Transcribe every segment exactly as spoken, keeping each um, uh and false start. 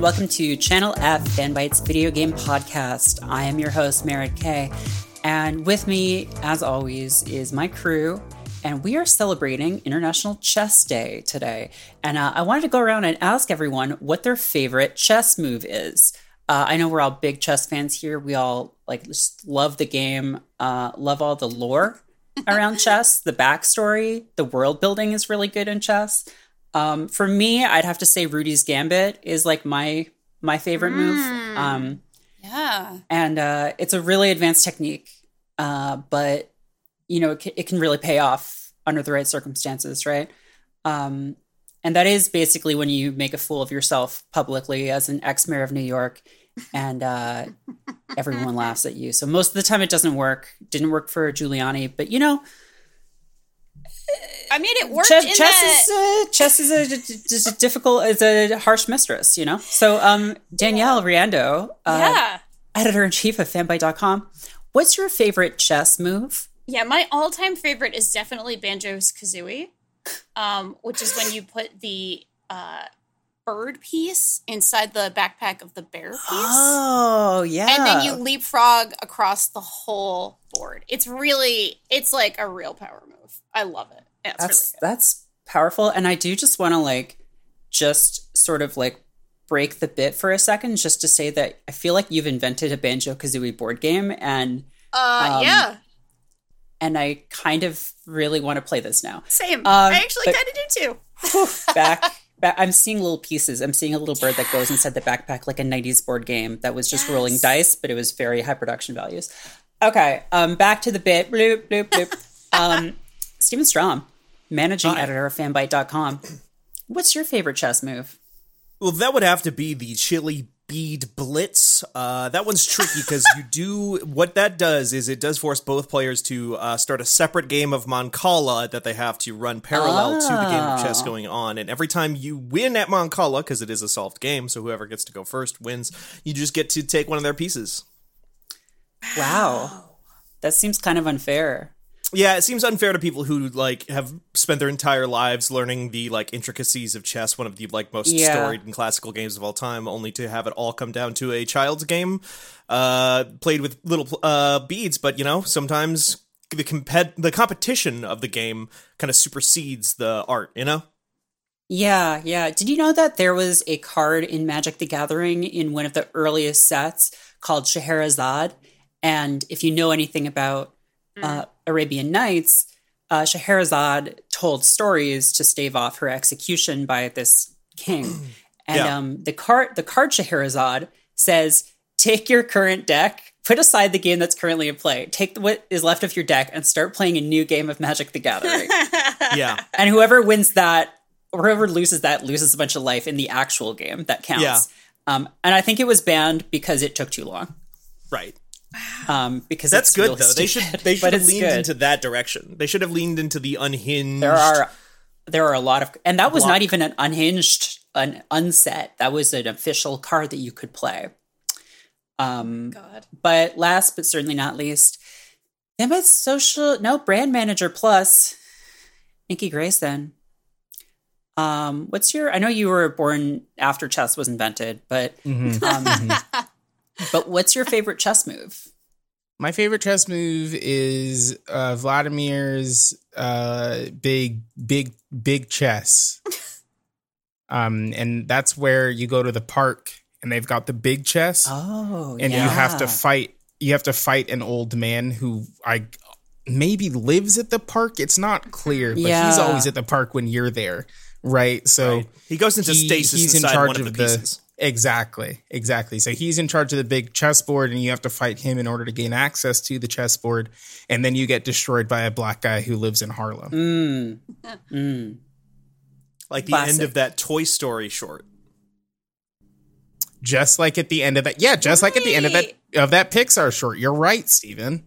welcome to Channel F, Fanbyte's video game podcast. I am your host, Merritt K, and with me, as always, is my crew, and we are celebrating International Chess Day today. And uh, I wanted to go around and ask everyone what their favorite chess move is. Uh, I know we're all big chess fans here. We all like just love the game, uh, love all the lore around chess, the backstory, the world building is really good in chess. Um, for me, I'd have to say Rudy's Gambit is like my my favorite mm. move. Um, yeah, and uh, it's a really advanced technique, uh, but you know it, c- it can really pay off under the right circumstances, right? Um, and that is basically when you make a fool of yourself publicly as an ex-mayor of New York, and uh, everyone laughs at you. So most of the time, it doesn't work. Didn't work for Giuliani, but you know. I mean, it worked. Chess, in chess that... is a, chess is a, just a difficult, is a harsh mistress, you know. So, um, Danielle yeah. Riando, uh, yeah. editor in chief of fanbyte dot com, what's your favorite chess move? Yeah, my all-time favorite is definitely Banjo-Kazooie, um, which is when you put the uh, bird piece inside the backpack of the bear piece. Oh, yeah. And then you leapfrog across the whole board. It's really, it's like a real power move. I love it. Yeah, it's that's really good. That's powerful. And I do just want to like, just sort of like break the bit for a second, just to say that I feel like you've invented a Banjo-Kazooie board game. And uh, um, yeah. And I kind of really want to play this now. Same. Um, I actually kind of do too. Whew, back. I'm seeing little pieces. I'm seeing a little bird that goes inside the backpack like a nineties board game that was just yes. rolling dice, but it was very high production values. Okay, um, back to the bit. Bloop, bloop, bloop. um, Steven Strom, managing Hi. editor of fanbyte dot com. What's your favorite chess move? Well, that would have to be the Chili Bead Blitz. Uh, that one's tricky because you do what that does is it does force both players to uh, start a separate game of Mancala that they have to run parallel oh. to the game of chess going on. And every time you win at Mancala, because it is a solved game, so whoever gets to go first wins, you just get to take one of their pieces. Wow. That seems kind of unfair. Yeah, it seems unfair to people who like have spent their entire lives learning the like intricacies of chess, one of the like most yeah. storied and classical games of all time, only to have it all come down to a child's game, uh, played with little uh, beads. But you know, sometimes the compet- the competition of the game kind of supersedes the art. You know? Yeah, yeah. Did you know that there was a card in Magic the Gathering in one of the earliest sets called Scheherazade? And if you know anything about Uh, Arabian Nights, uh, Scheherazade told stories to stave off her execution by this king. And yeah. um, the card, the card Scheherazade says, take your current deck, put aside the game that's currently in play, take what is left of your deck and start playing a new game of Magic the Gathering. yeah. And whoever wins that, or whoever loses that, loses a bunch of life in the actual game that counts. Yeah. Um, and I think it was banned because it took too long. Right. Um, because that's it's good really though. Stupid, they should they should have leaned good. into that direction. They should have leaned into the unhinged. There are there are a lot of, and that was block. not even an unhinged, an unset. That was an official card that you could play. Um, God. But last but certainly not least, Fanbyte's social no brand manager plus Nikki Grayson. Um, what's your? I know you were born after chess was invented, but Mm-hmm. um, Mm-hmm. but what's your favorite chess move? My favorite chess move is uh, Vladimir's uh, big, big, big chess. um, and that's where you go to the park and they've got the big chess. Oh, and yeah. you have to fight. You have to fight an old man who I maybe lives at the park. It's not clear, but yeah. he's always at the park when you're there, right? So right. he goes into he, stasis he's inside in charge one of, of the the pieces. Exactly, exactly. So he's in charge of the big chessboard, and you have to fight him in order to gain access to the chessboard. And then you get destroyed by a black guy who lives in Harlem. Mm. Mm. Like the Classic. end of that Toy Story short. Just like at the end of that, yeah, just like at the end of that of that Pixar short. You're right, Steven.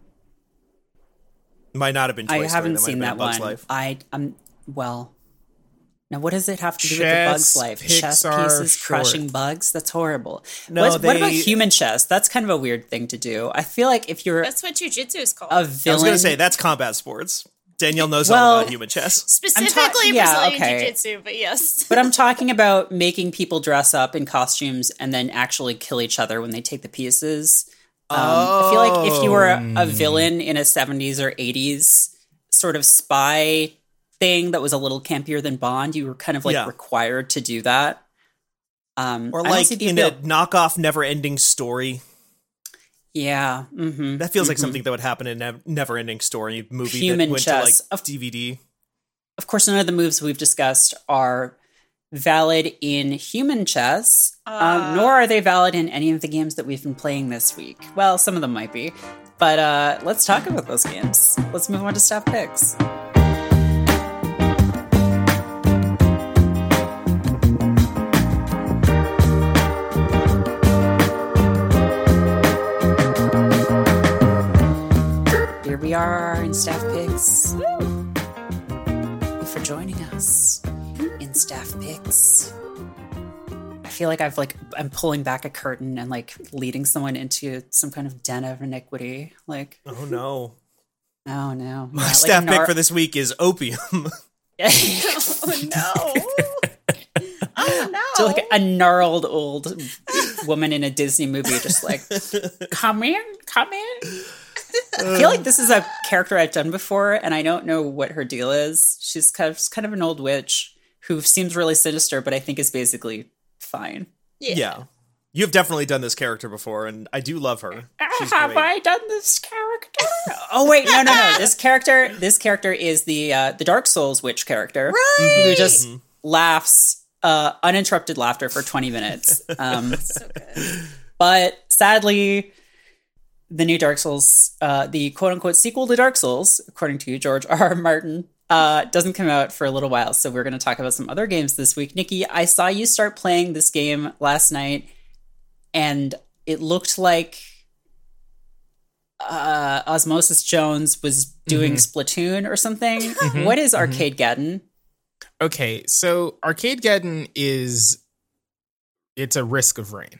Might not have been Toy I Story. haven't that seen might that have been Bug's one. Life. I I'm well. Now, what does it have to do Chess, with the Bug's Life? Chess Pixar pieces short. crushing bugs? That's horrible. No, What's- they- What about human chess? That's kind of a weird thing to do. I feel like if you're that's what jujitsu is called. a I was villain, going to say that's combat sports. Danielle knows Well, all about human chess. Specifically yeah, Brazilian okay. Jiu-Jitsu, but yes. But I'm talking about making people dress up in costumes and then actually kill each other when they take the pieces. Um, I feel like if you were a, a villain in a seventies or eighties sort of spy thing that was a little campier than Bond, you were kind of like Yeah. required to do that. Um, Or I don't like see the in a appeal. knockoff Never-Ending Story. Yeah. Mm-hmm. That feels like something that would happen in a Never-Ending Story movie Human that went chess. to like D V D. Of course, none of the moves we've discussed are valid in human chess, Uh. um, nor are they valid in any of the games that we've been playing this week. Well, some of them might be. But uh, let's talk about those games. Let's move on to staff picks. Here we are in staff picks. Thank you for joining us in staff picks. I feel like I've like I'm pulling back a curtain and like leading someone into some kind of den of iniquity. Like, Oh no. oh no, My Yeah, like staff a pick nar- for this week is Opium. Oh no. Oh no. to like a gnarled old woman in a Disney movie, just like, come in, come in. I feel like this is a character I've done before, and I don't know what her deal is. She's kind of, kind of an old witch who seems really sinister, but I think is basically fine. Yeah. You've definitely done this character before, and I do love her. She's Have great. I done this character? oh wait, no, no, no. This character, this character is the uh, the Dark Souls witch character, Right. who just laughs uh, uninterrupted laughter for twenty minutes. Um, So good. But sadly, the new Dark Souls, uh, the quote unquote sequel to Dark Souls, according to George R. R. Martin, uh, doesn't come out for a little while. So we're going to talk about some other games this week. Nikki, I saw you start playing this game last night, and it looked like uh, Osmosis Jones was doing Splatoon or something. What is Arcadegeddon? Okay, so Arcadegeddon is it's a Risk of Rain.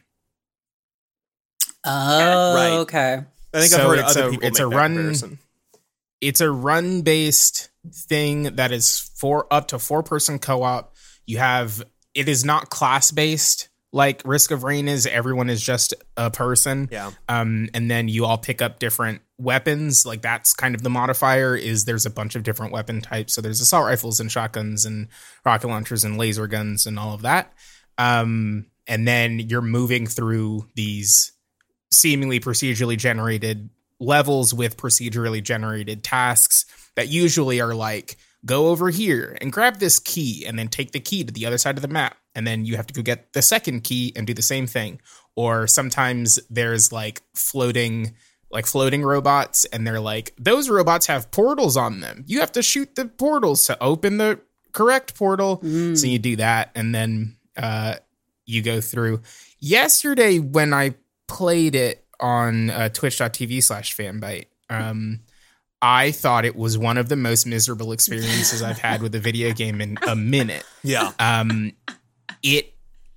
Oh, Right. okay. I think So I've heard it's other a- people it's make a that run- comparison. It's a run-based thing that is for up to four-person co-op. You have it is not class-based like Risk of Rain is. Everyone is just a person. Yeah. Um, and then you all pick up different weapons. Like that's kind of the modifier is there's a bunch of different weapon types. So there's assault rifles and shotguns and rocket launchers and laser guns and all of that. Um, and then you're moving through these seemingly procedurally generated levels with procedurally generated tasks that usually are like, go over here and grab this key and then take the key to the other side of the map. And then you have to go get the second key and do the same thing. Or sometimes there's like floating, like floating robots. And they're like, those robots have portals on them. You have to shoot the portals to open the correct portal. Mm. So you do that. And then uh, you go through. Yesterday, when I played it on uh, twitch.tv slash fanbite, um, I thought it was one of the most miserable experiences I've had with a video game in a minute. Yeah. Um, it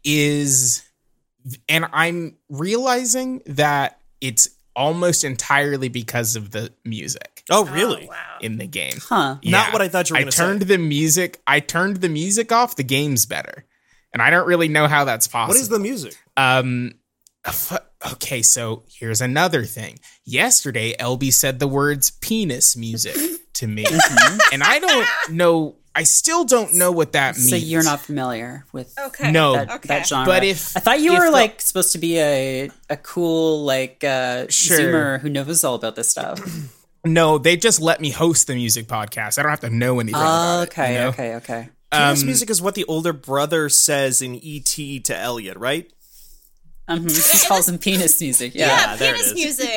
is, and I'm realizing that it's almost entirely because of the music Oh, really? Oh, wow. in the game. Huh. Not what I thought you were I gonna turned say. the music. I turned the music off. The game's better, and I don't really know how that's possible. What is the music? Um, f- okay, so here's another thing. Yesterday, L B said the words penis music to me, and I don't know. I still don't know what that means. So you're not familiar with Okay. No. that, Okay. that genre. But if- I thought you if were the- like supposed to be a a cool like uh Sure. Zoomer who knows all about this stuff. No, they just let me host the music podcast. I don't have to know anything about it. okay, you know? okay, okay. Penis Um, music is what the older brother says in E T to Elliot, right? Um, he calls him penis music. Yeah. Yeah, there it penis is.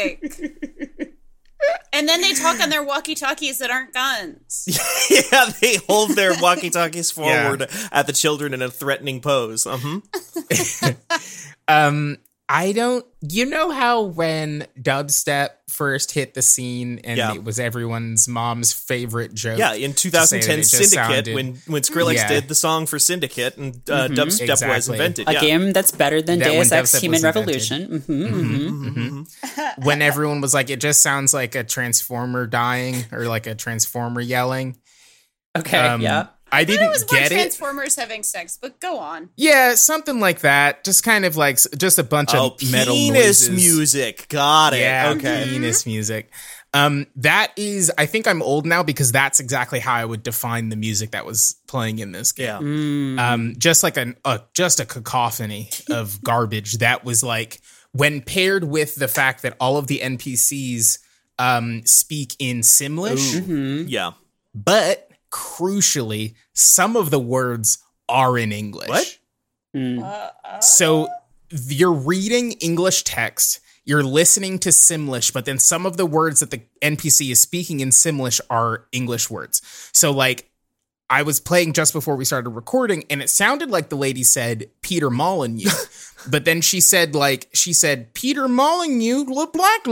music. And then they talk on their walkie-talkies that aren't guns. Yeah, they hold their walkie-talkies Yeah. forward at the children in a threatening pose. Uh-huh. Um, I don't, you know how when dubstep first hit the scene and Yeah. it was everyone's mom's favorite joke? Yeah, in to twenty say that ten it just Syndicate, sounded- when when Skrillex Yeah. did the song for Syndicate and uh, Mhm. dubstep was Exactly. invented. A yeah. game that's better than That when Deus Ex dubstep Human was invented. Revolution. hmm Mm-hmm. when everyone was like, it just sounds like a transformer dying or like a transformer yelling. Okay, Um, yeah. I I thought didn't it was more get it. Transformers having sex, but go on. Yeah, something like that. Just kind of like s- just a bunch Oh, of metal penis noises. music. Got it. Yeah, Okay. penis music. Um, that is, I think I'm old now because that's exactly how I would define the music that was playing in this game. Yeah. Mm. Um, just like an, a just a cacophony of garbage that was like when paired with the fact that all of the N P Cs um speak in Simlish, Mhm. Yeah. but crucially, some of the words are in English. What? Mm. Uh, uh, So you're reading English text, you're listening to Simlish, but then some of the words that the N P C is speaking in Simlish are English words. So like I was playing just before we started recording and it sounded like the lady said Peter Molyneux. But then she said like she said Peter Molyneux the black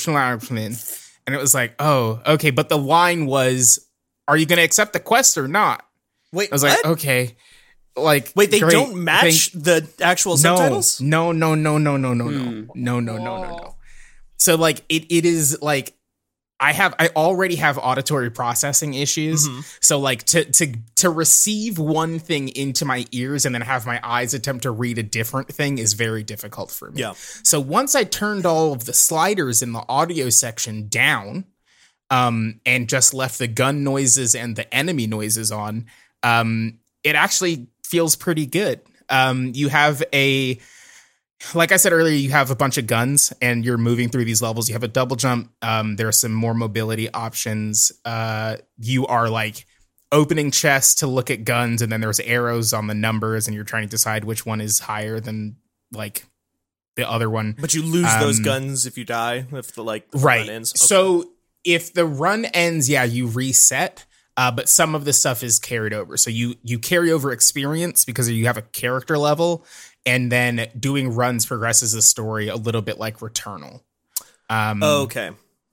and it was like, "Oh, okay, but the line was are you going to accept the quest or not?" Wait, I was what? like, "Okay." Like Wait, they great, don't match thank- the actual subtitles? no, no, no, no, no, no, no, Hmm. no, no, no, no, no. Whoa. So like it, it is like I have, I already have auditory processing issues. Mhm. So like to to to receive one thing into my ears and then have my eyes attempt to read a different thing is very difficult for me. Yeah. So once I turned all of the sliders in the audio section down, um, and just left the gun noises and the enemy noises on, um, it actually feels pretty good. Um, you have a, like I said earlier, you have a bunch of guns and you're moving through these levels. You have a double jump. Um, there are some more mobility options. Uh, you are like opening chests to look at guns, and then there's arrows on the numbers, and you're trying to decide which one is higher than like the other one. But you lose those Um, guns if you die, if the like the Right. run ends. Okay. So if the run ends, yeah, you reset. Uh, but some of the stuff is carried over. So you you carry over experience because you have a character level, and then doing runs progresses the story a little bit like Returnal. Um, okay.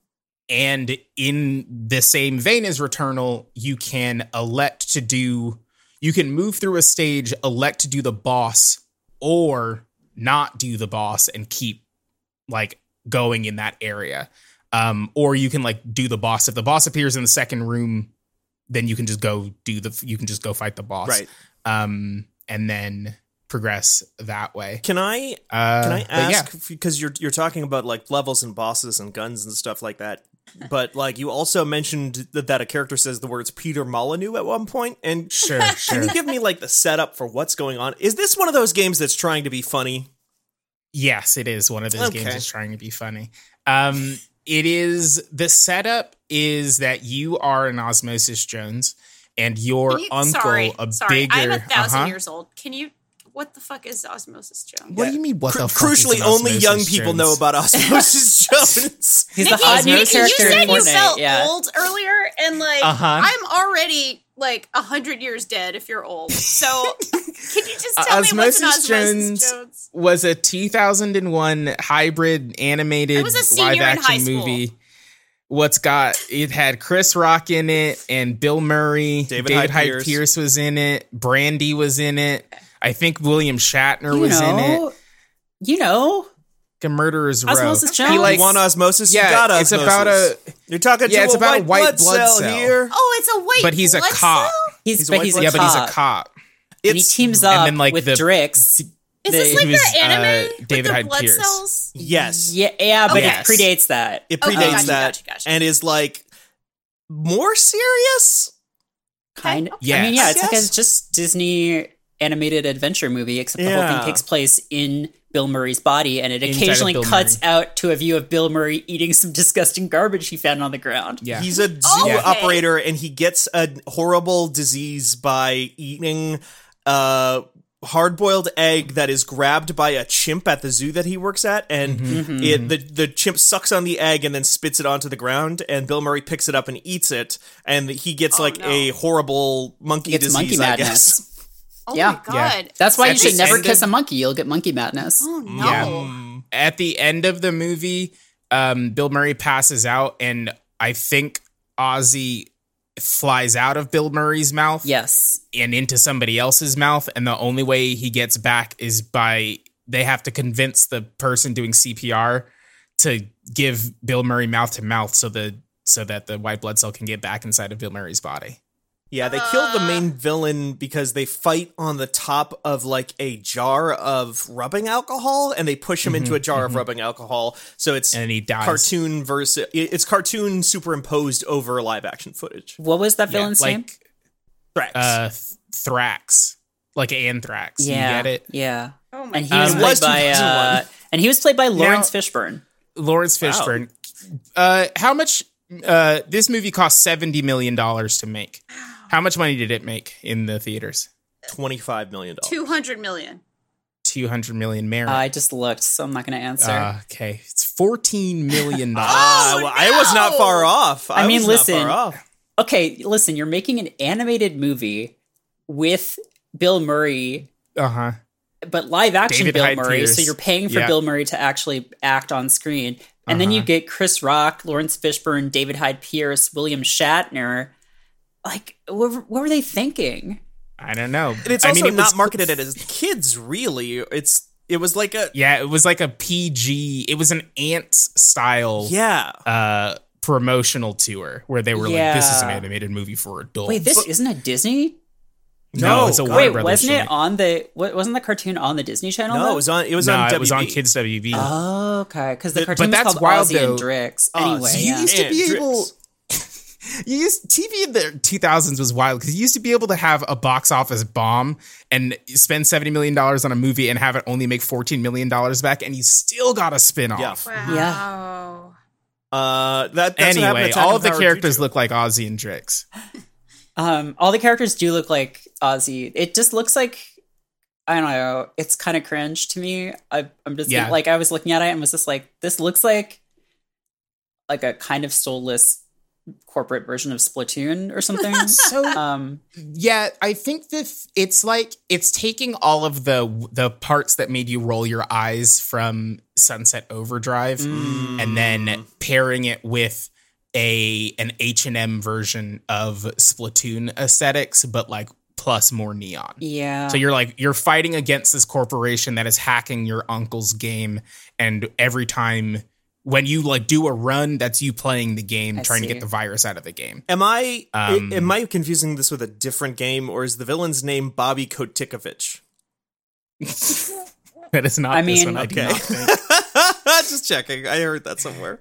And in the same vein as Returnal, you can elect to do, you can move through a stage, elect to do the boss, or not do the boss and keep like going in that area. Um, or you can like do the boss. If the boss appears in the second room, then you can just go do the, you can just go fight the boss. Right. Um, and then progress that way. Can I Uh, can I but yeah. ask because you're you're talking about like levels and bosses and guns and stuff like that, but like you also mentioned that, that a character says the words Peter Molyneux at one point, and Sure, can sure. you give me like the setup for what's going on? Is this one of those games that's trying to be funny? Yes, it is one of those games Okay. that's trying to be funny. Um, it is, the setup is that you are an Osmosis Jones and your Can you- uncle, sorry, a sorry. bigger. I'm a thousand uh-huh. years old. Can you? What the fuck is Osmosis Jones? What do you mean? What Cru- the fuck is Crucially, an only Osmosis young people Jones? know about Osmosis Jones. He's the Nikki, hot new Nikki, character you in said you Fortnite. felt Yeah. old earlier, and like Uh-huh. I'm already like a hundred years dead if you're old. So can you just Uh, tell me what's an Osmosis Osmosis Jones Jones? was a two thousand one hybrid animated I was a senior live in action high school. movie. What's got it had Chris Rock in it and Bill Murray. David David, Hyde Hyde Pierce. Pierce was in it. Brandy was in it. I think William Shatner You was in it. know, you know, A Murderer's Row. Osmosis Jones. He You like want osmosis? yeah, you got it's osmosis. about a You're talking yeah, to it's a about white, a white blood, blood cell, cell. here. Oh, it's a white. but he's a blood cop. cell? he's, He's a but white he's a blood Yeah, cop. but he's a cop. And he It's teams up then, like, with the- Drix. Is The- this he like was, the anime uh, with David the Hyde blood Pierce. cells? yes. Yeah, yeah, but Okay. it predates that. It Okay, predates gotcha, that gotcha, gotcha. and is like more serious. Kind of. Yes. I mean, yeah, it's like a Yes. just Disney animated adventure movie, except the whole Yeah. thing takes place in Bill Murray's body, and it Inside of occasionally Bill cuts Murray. out to a view of Bill Murray eating some disgusting garbage he found on the ground. Yeah. He's a zoo Okay. operator and he gets a horrible disease by eating a hard-boiled egg that is grabbed by a chimp at the zoo that he works at, and Mm-hmm. it the, the chimp sucks on the egg and then spits it onto the ground, and Bill Murray picks it up and eats it, and he gets Oh, like no. a horrible monkey He gets disease, monkey I madness. guess. Oh Yeah. my god. That's why At you should the never end kiss of- a monkey. You'll get monkey madness. Oh no. Yeah. Mm. At the end of the movie, um, Bill Murray passes out, and I think Ozzy flies out of Bill Murray's mouth Yes. and into somebody else's mouth, and the only way he gets back is by they have to convince the person doing C P R to give Bill Murray mouth to mouth so the so that the white blood cell can get back inside of Bill Murray's body. Yeah, they killed the main villain because they fight on the top of like a jar of rubbing alcohol, and they push him into a jar of rubbing alcohol. So it's And he dies. cartoon versus it's cartoon superimposed over live action footage. What was that Yeah, villain's name? like Thrax. uh, th- Thrax, like anthrax. Yeah. You get it? Yeah. Oh my And he god. was Um, played was by two thousand one. uh, and he was played by Lawrence Fishburne. Lawrence Wow. Fishburne. Uh, how much? Uh, this movie cost seventy million dollars to make. How much money did it make in the theaters? twenty-five million dollars. two hundred million. Two hundred million. Merit. I just looked, so I'm not going to answer. Uh, okay, it's fourteen million dollars. Ah, Oh, well, I was not no! far off. I, I mean, was listen, not far off. Okay, listen, you're making an animated movie with Bill Murray, uh huh. but live action David Bill Hyde Murray. Pierce. So you're paying for Yeah. Bill Murray to actually act on screen. And then you Uh-huh. get Chris Rock, Lawrence Fishburne, David Hyde Pierce, William Shatner. Like, what, were- what were they thinking? I don't know. And it's I also mean, it not was- marketed as kids, really. It's it was like a Yeah, it was like a P G. It was an Ants style. yeah. Uh, promotional tour where they were like, "This is an Yeah. animated movie for adults." Wait, this But- isn't a Disney? no, No, it's a God. Warner Wait, Brothers wasn't it joint. on the? What wasn't the cartoon on the Disney Channel? No, though? it was on. It was No, on. it W B. was on Kids W B. Oh, okay. Because the But cartoon was that's called wild, Ozzy and though. Drix. Ozzy. Anyway, You yeah. used to And be Drix. able. You used T V in the two thousands was wild because you used to be able to have a box office bomb and spend seventy million dollars on a movie and have it only make fourteen million dollars back, and you still got a spin off. Yeah. Wow. Uh, that, that's what happened Anyway, to Attack all of of the Power characters Juju. look like Ozzy and Drix. Um, all the characters do look like Ozzy. It just looks like, I don't know. It's kind of cringe to me. I, I'm just Yeah. like, I was looking at it and was just like, this looks like like a kind of soulless corporate version of Splatoon or something. So um, yeah, I think that it's like it's taking all of the the parts that made you roll your eyes from Sunset Overdrive Mm. and then pairing it with a an H and M version of Splatoon aesthetics, but like plus more neon. yeah. So you're like you're fighting against this corporation that is hacking your uncle's game, and every time when you like do a run, that's you playing the game, I trying see. to get the virus out of the game. Am I Um, am I confusing this with a different game, or is the villain's name Bobby Kotikovich? That is not I this mean- one. I do Okay, not think. just checking. I heard that somewhere.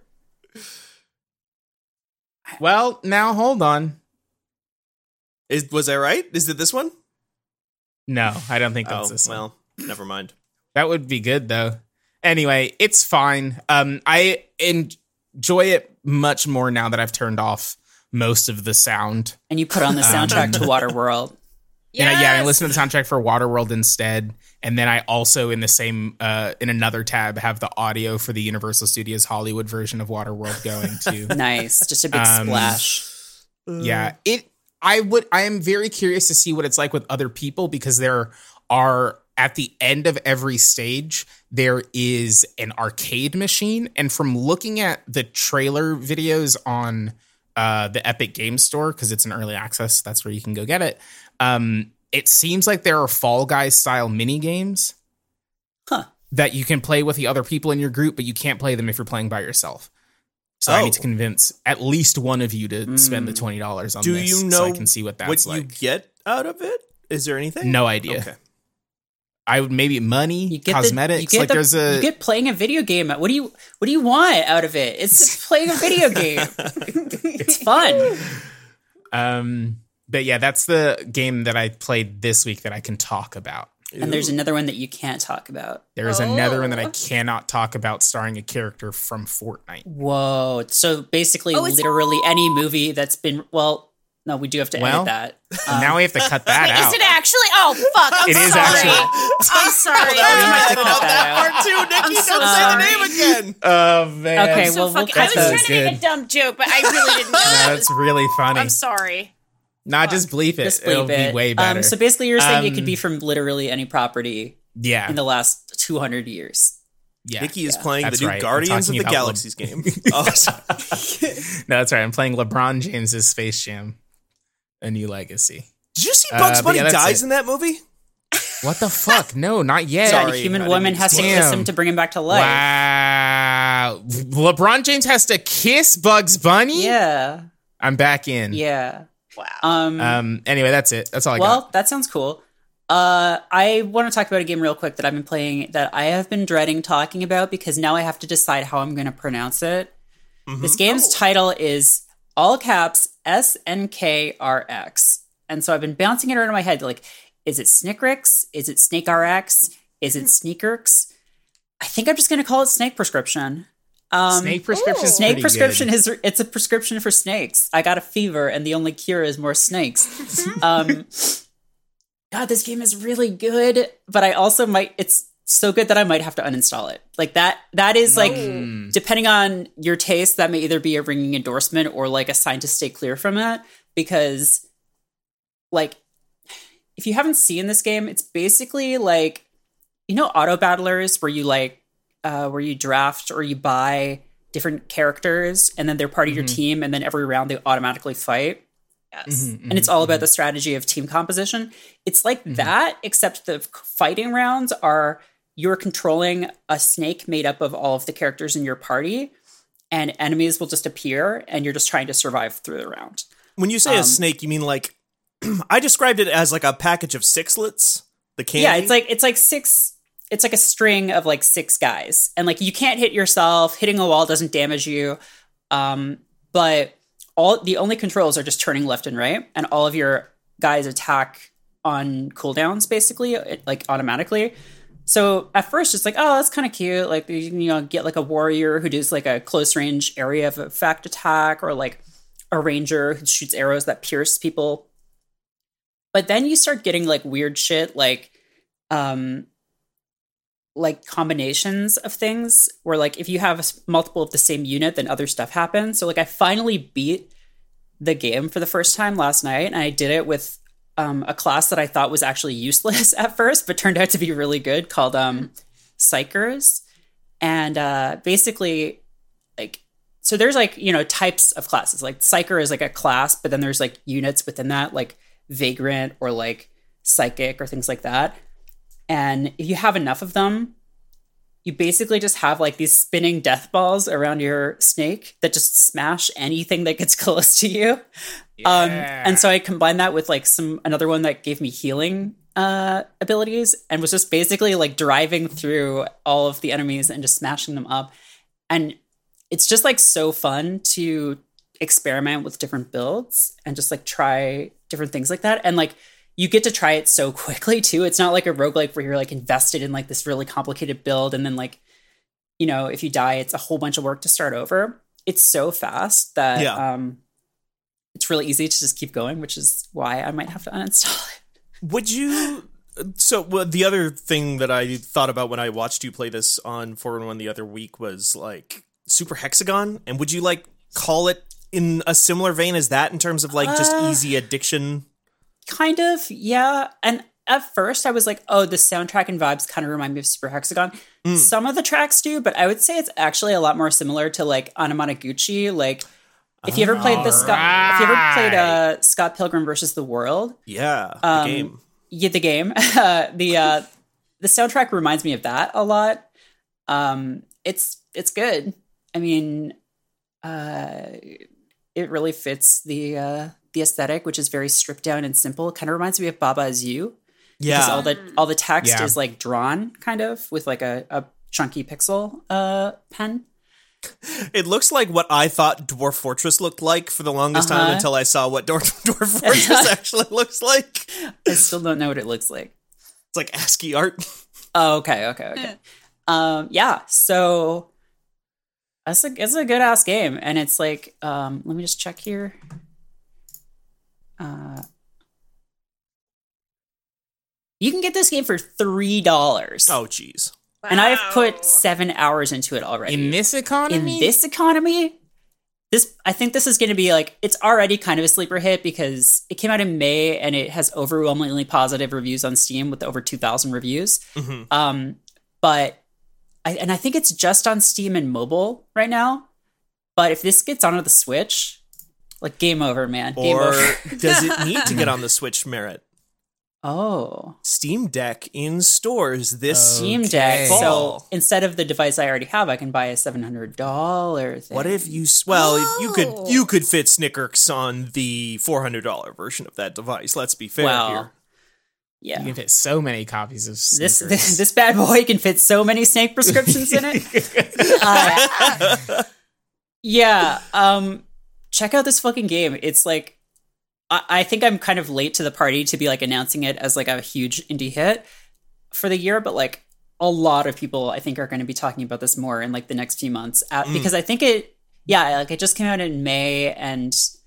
Well, now hold on. Is was I right? Is it this one? No, I don't think that's Oh this one. well, never mind. That would be good though. Anyway, it's fine. Um, I enjoy it much more now that I've turned off most of the sound. and you put on the soundtrack to Waterworld. And I, yeah, I Yes. listen to the soundtrack for Waterworld instead. And then I also in the same uh in another tab have the audio for the Universal Studios Hollywood version of Waterworld going too. Nice. Just a big Um, splash. Yeah, it. I would. I am very curious to see what it's like with other people because there are at the end of every stage there is an arcade machine, and from looking at the trailer videos on uh, the Epic Game Store because it's an early access, that's where you can go get it. Um, it seems like there are Fall Guys style mini games Huh. that you can play with the other people in your group, but you can't play them if you're playing by yourself. So I Oh. need to convince at least one of you to spend the twenty dollars on Do this you know so I can see what that's what you like. get out of it? Is there anything? No idea. Okay. I would maybe money, You get cosmetics. The, you get like the, there's a you get playing a video game. What do you What do you want out of it? It's playing a video game. It's fun. um but yeah, that's the game that I played this week that I can talk about. And there's another one that you can't talk about. There is another one that I Oh. cannot talk about starring a character from Fortnite. Whoa. So basically, Oh, it's- literally any movie that's been, well, no, we do have to Well, edit that. Um, now we have to cut that Wait, out. is it actually? Oh fuck! I'm It is sorry. actually- I'm sorry. we have to Edit cut out that that out. part too, Nikki. I'm so Don't say the sorry. name again. Oh man. Okay, So well, we'll fucking, I cut was those. trying to make Good. a dumb joke, but I really didn't know. No, that that's was- really funny. I'm sorry. Nah, just bleep it. Just It'll bleep it. be way better. Um, so basically, you're saying Um, it could be from literally any property yeah. in the last two hundred years. Yeah. Nikki is Yeah. playing That's the new right. I'm Guardians of talking the about Galaxies Le- game. Oh, No, that's right. I'm playing LeBron James's Space Jam, A New Legacy. did you see Uh, Bugs but Bunny yeah, that's dies it. in that movie? What the fuck? No, not yet. Yeah, Sorry, a human I woman didn't has to mean to kiss spoil. him to bring him back to life. Wow. LeBron James has to kiss Bugs Bunny? Yeah, I'm back in. yeah. Wow. Um, Um. Anyway, that's it. That's all I well, got. that sounds cool. Uh, I want to talk about a game real quick that I've been playing that I have been dreading talking about because now I have to decide how I'm going to pronounce it. Mm-hmm. This game's Oh. title is all caps S N K R X. And so I've been bouncing it around in my head. Like, is it Snickrix? Is it Snake R X? Is it Sneakerx? I think I'm just going to call it Snake Prescription. Um, Snake prescription. Ooh. Snake Prescription is it's a prescription for snakes. I got a fever and the only cure is more snakes. um, God, this game is really good, but I also might it's so good that I might have to uninstall it. Like that that is like Mm. depending on your taste, that may either be a ringing endorsement or like a sign to stay clear from it. Because like if you haven't seen this game, it's basically like, you know, auto battlers where you like uh where you draft or you buy different characters and then they're part of your Mhm. team and then every round they automatically fight. Yes. Mhm, And it's all about the strategy of team composition. It's like Mhm. that, except the fighting rounds are you're controlling a snake made up of all of the characters in your party, and enemies will just appear, and you're just trying to survive through the round. When you say a Um, snake, you mean like I described it as like a package of sixlets. The candy. Yeah, it's like it's like six. It's like a string of like six guys, and like you can't hit yourself. Hitting a wall doesn't damage you, um, but all the only controls are just turning left and right, and all of your guys attack on cooldowns, basically, it, like automatically. So at first, it's like, oh, that's kind of cute. Like you can, you know, get like a warrior who does like a close range area of effect attack, or like a ranger who shoots arrows that pierce people. But then you start getting like weird shit, like um, like combinations of things where like if you have s- multiple of the same unit, then other stuff happens. So like I finally beat the game for the first time last night, and I did it with um, a class that I thought was actually useless at first, but turned out to be really good, called um, Psychers. And uh, basically, like, so there's like, you know, types of classes. Like Psycher is like a class, but then there's like units within that, like Vagrant or like Psychic or things like that. And if you have enough of them, you basically just have like these spinning death balls around your snake that just smash anything that gets close to you. Um, and so I combined that with like some another one that gave me healing uh, abilities, and was just basically like driving through all of the enemies and just smashing them up. And it's just like so fun to experiment with different builds and just like try different things like that. And like you get to try it so quickly too. It's not like a roguelike where you're like invested in like this really complicated build, and then like, you know, if you die, it's a whole bunch of work to start over. It's so fast that Yeah. um it's really easy to just keep going, which is why I might have to uninstall it. Would you? So well, the other thing that I thought about when I watched you play this on four one one the other week was like Super Hexagon, and would you like call it in a similar vein as that in terms of like just Uh, easy addiction? Kind of, yeah. And at first I was like, oh, the soundtrack and vibes kind of remind me of Super Hexagon. Mm. Some of the tracks do, but I would say it's actually a lot more similar to like Anamanaguchi. Like if you ever played the Scott, if you ever played uh, Scott Pilgrim versus the World, Yeah, the um, game. yeah, the game, uh, the uh, the soundtrack reminds me of that a lot. Um, it's it's good. I mean, uh, it really fits the uh, the aesthetic, which is very stripped down and simple. It kind of reminds me of Baba Is You. Because all Yeah, the all the text Yeah. is like drawn kind of with like a, a chunky pixel uh pen. it looks like what I thought Dwarf Fortress looked like for the longest time Uh-huh. until I saw what Dwarf, Dwarf Fortress actually looks like. I still don't know what it looks like. It's like ASCII art. Oh, okay, okay, okay. um, yeah. So that's a it's a good ass game, and it's like um, let me just check here. Uh, you can get this game for three dollars. Oh, jeez. And I've Wow. put seven hours into it already. In this economy? In this economy, this, I think this is going to be like, it's already kind of a sleeper hit because it came out in May and it has overwhelmingly positive reviews on Steam with over two thousand reviews. Mm-hmm. Um, but, I, and I think it's just on Steam and mobile right now. But if this gets onto the Switch, like game over, man. Game Or over. does it need to get on the Switch, Merritt? Oh. Steam Deck in stores this Steam Deck. So fall. instead of the device I already have, I can buy a seven hundred dollars thing. What if you? s- Well, Oh. you could you could fit Snickers on the four hundred dollar version of that device. Let's be fair Well, here. Yeah. You can fit so many copies of This, Snickers. this this bad boy can fit so many snake prescriptions in it. Uh, yeah. Um. Check out this fucking game. It's like, I, I think I'm kind of late to the party to be like announcing it as like a huge indie hit for the year, but like a lot of people I think are going to be talking about this more in like the next few months uh, Mm. because I think it, yeah, like it just came out in May and,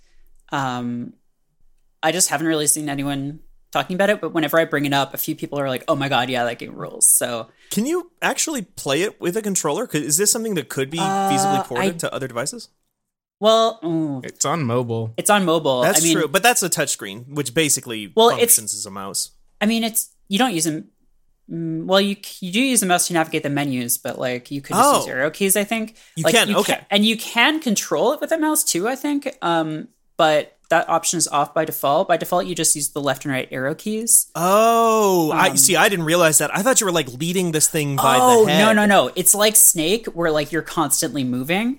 um, I just haven't really seen anyone talking about it, but whenever I bring it up, a few people are like, "Oh my god, yeah, that game rules." So, Can you actually play it with a controller? 'Cause is this something that could be Uh, feasibly ported I- to other devices? well, mm, It's on mobile. it's on mobile. That's I mean, true, but that's a touchscreen, which basically Well, it's- functions as a mouse. I mean, it's you don't use them. mm, Well, you you do use the mouse to navigate the menus, but like you could just Oh. use arrow keys. I think You like, can, okay. and you can control it with a mouse too. I think, um, but that option is off by default. By default, you just use the left and right arrow keys. Oh, I Um, see. I didn't realize that. I thought you were like leading this thing by oh the head. no no no! It's like Snake, where like you're constantly moving,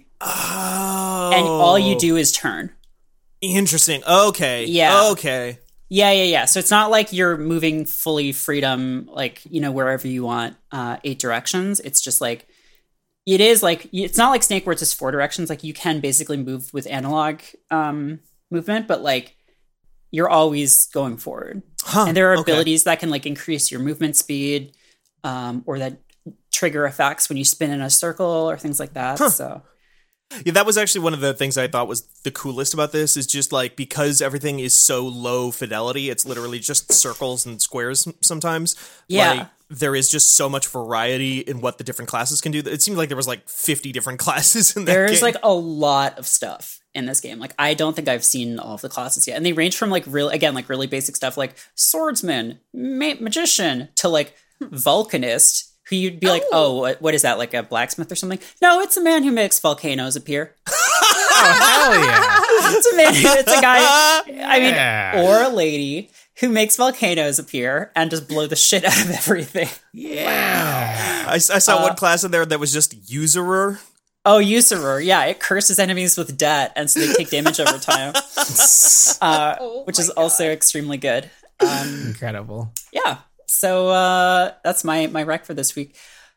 Oh, and all you do is turn. Interesting. Okay. Yeah. Okay. Yeah, yeah, yeah. So it's not like you're moving fully freedom, like, you know, wherever you want, uh, eight directions. It's just like, it is like, it's not like Snake where it's just four directions. Like you can basically move with analog um, movement, but like you're always going forward. Huh, And there are okay. abilities that can like increase your movement speed um, or that trigger effects when you spin in a circle or things like that. Huh. So, Yeah, that was actually one of the things I thought was the coolest about this is just like because everything is so low fidelity, it's literally just circles and squares sometimes. Yeah. Like, there is just so much variety in what the different classes can do. It seemed like there was like fifty different classes in that there's game. like a lot of stuff in this game. Like I don't think I've seen all of the classes yet, and they range from like real again like really basic stuff like swordsman, ma- magician to like vulcanist, who you'd be like, oh, what, what is that, like a blacksmith or something? No, it's a man who makes volcanoes appear. Oh, hell yeah. It's a man. who- It's a guy. I mean, Yeah. or a lady who makes volcanoes appear and just blow the shit out of everything. Yeah. I, I saw uh, one class in there that was just usurer. Oh, usurer. Yeah, it curses enemies with debt, and so they take damage over time, uh, Oh which my is also extremely good. Um, Incredible. yeah. So uh, that's my my rec for this week.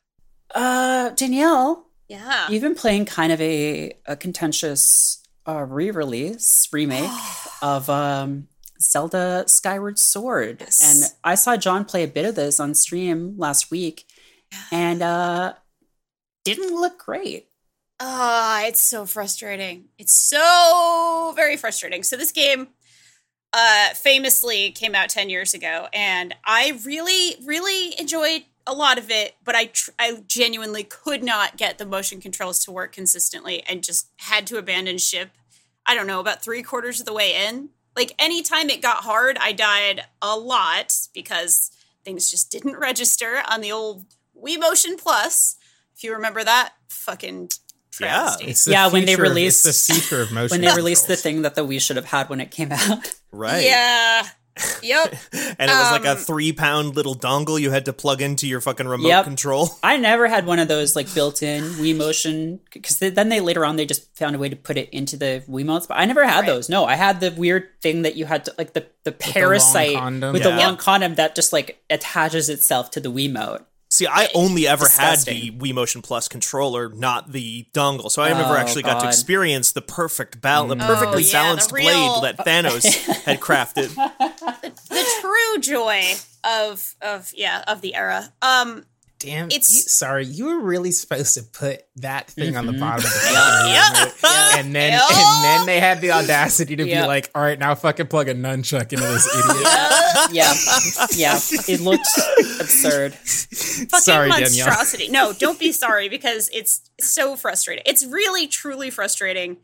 Uh, Danielle, Yeah. you've been playing kind of a, a contentious uh, re-release remake of um, Zelda Skyward Sword, Yes. and I saw John play a bit of this on stream last week, and uh, didn't look great. Ah, it's so frustrating. It's so very frustrating. So this game uh famously came out ten years ago, and I really really enjoyed a lot of it, but I tr- I genuinely could not get the motion controls to work consistently and just had to abandon ship. I don't know, about three quarters of the way in. Like anytime it got hard, I died a lot because things just didn't register on the old Wii Motion Plus. If you remember that fucking Yeah. travesty. It's the Yeah, when they future of- released- it's the future of motion When they released the controls. thing that the Wii should have had when it came out. Right. Yeah. Yep. And it was like a Um, three pound little dongle you had to plug into your fucking remote Yep. control. I never had one of those like built-in Wii Motion, because then they later on they just found a way to put it into the Wiimotes. But I never had Right. those. No, I had the weird thing that you had to like the the parasite condom. with Yeah. the long condom that just like attaches itself to the Wiimote. See, I only ever Disgusting. had the Wii Motion Plus controller, not the dongle. So I never Oh, actually got to God. experience the perfect balance, the perfectly Oh, yeah, the balanced real- blade that Thanos had crafted. The true joy of of yeah, of the era. Um Damn. It's- you- sorry, you were really supposed to put that thing on the Mhm. bottom of the Yep. remote. And then Yep. and then they had the audacity to Yep. be like, all right, now fucking plug a nunchuck into this idiot. Yeah, yeah, it looked absurd. fucking Sorry, Danielle. monstrosity. No, don't be sorry, because it's so frustrating. It's really truly frustrating.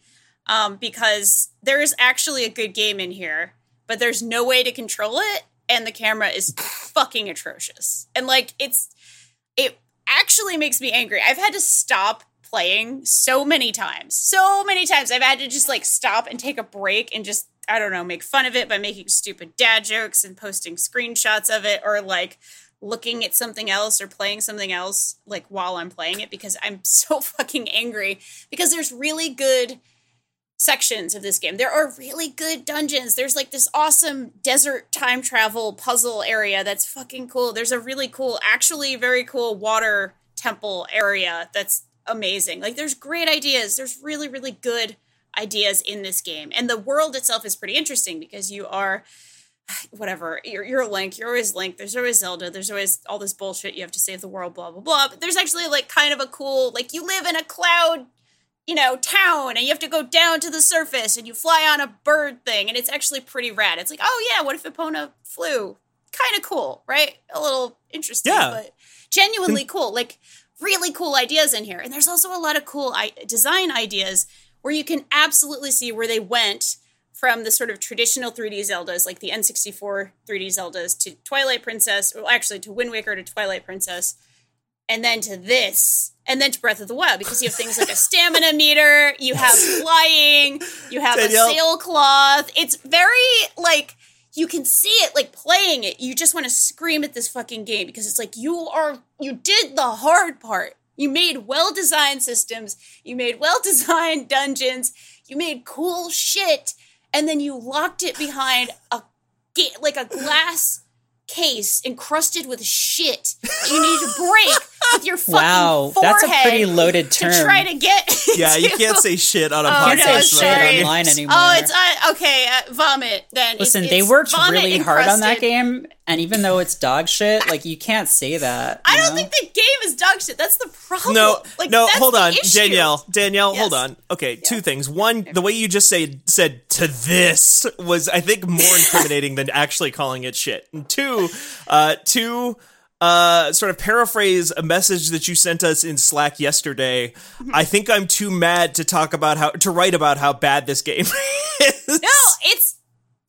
um, because there is actually a good game in here, but there's no way to control it, and the camera is fucking atrocious. And like, it's it actually makes me angry. I've had to stop playing so many times, so many times. I've had to just like stop and take a break and just, I don't know, make fun of it by making stupid dad jokes and posting screenshots of it, or like looking at something else or playing something else like while I'm playing it, because I'm so fucking angry, because there's really good sections of this game. There are really good dungeons. There's like this awesome desert time travel puzzle area that's fucking cool. There's a really cool, actually very cool water temple area that's amazing. Like, there's great ideas. There's really, really good ideas in this game. And the world itself is pretty interesting, because you are, whatever, you're, you're Link, you're always Link, there's always Zelda, there's always all this bullshit, you have to save the world, blah, blah, blah. But there's actually like kind of a cool, like, you live in a cloud, you know, town, and you have to go down to the surface, and you fly on a bird thing, and it's actually pretty rad. It's like, oh yeah, what if Epona flew? Kind of cool, right? A little interesting, yeah. but genuinely cool. Like, really cool ideas in here. And there's also a lot of cool I- design ideas where you can absolutely see where they went from the sort of traditional three D Zeldas, like the N sixty-four three D Zeldas, to Twilight Princess, or actually to Wind Waker, to Twilight Princess, and then to this, and then to Breath of the Wild, because you have things like a stamina meter, you have flying, you have Danielle. a sailcloth. It's very, like, you can see it, like, playing it. You just want to scream at this fucking game, because it's like, you are, you did the hard part. You made well-designed systems. You made well-designed dungeons. You made cool shit. And then you locked it behind a, like, a glass case encrusted with shit that you need to break with your fucking Wow, forehead. that's a pretty loaded term. To try to get Yeah, you to- can't say shit on a Oh, podcast. no, Can't right? say sorry. shit online anymore. Oh, it's uh, okay. Uh, vomit. Then Listen, it's, they it's worked vomit really hard on that encrusted. game, and even though it's dog shit, like, you can't say that. I you don't know? think the game is dog shit. That's the problem. No, like, no, that's hold the on, issue. Danielle. Danielle, Yes. hold on. Okay, two things. One, the way you just say said to this was, I think, more incriminating than actually calling it shit. And two, uh, two, uh, sort of paraphrase a message that you sent us in Slack yesterday. I think I'm too mad to talk about how to write about how bad this game is. No, it's.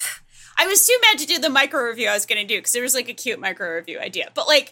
I was too mad to do the micro review I was going to do because there was like a cute micro review idea. But like,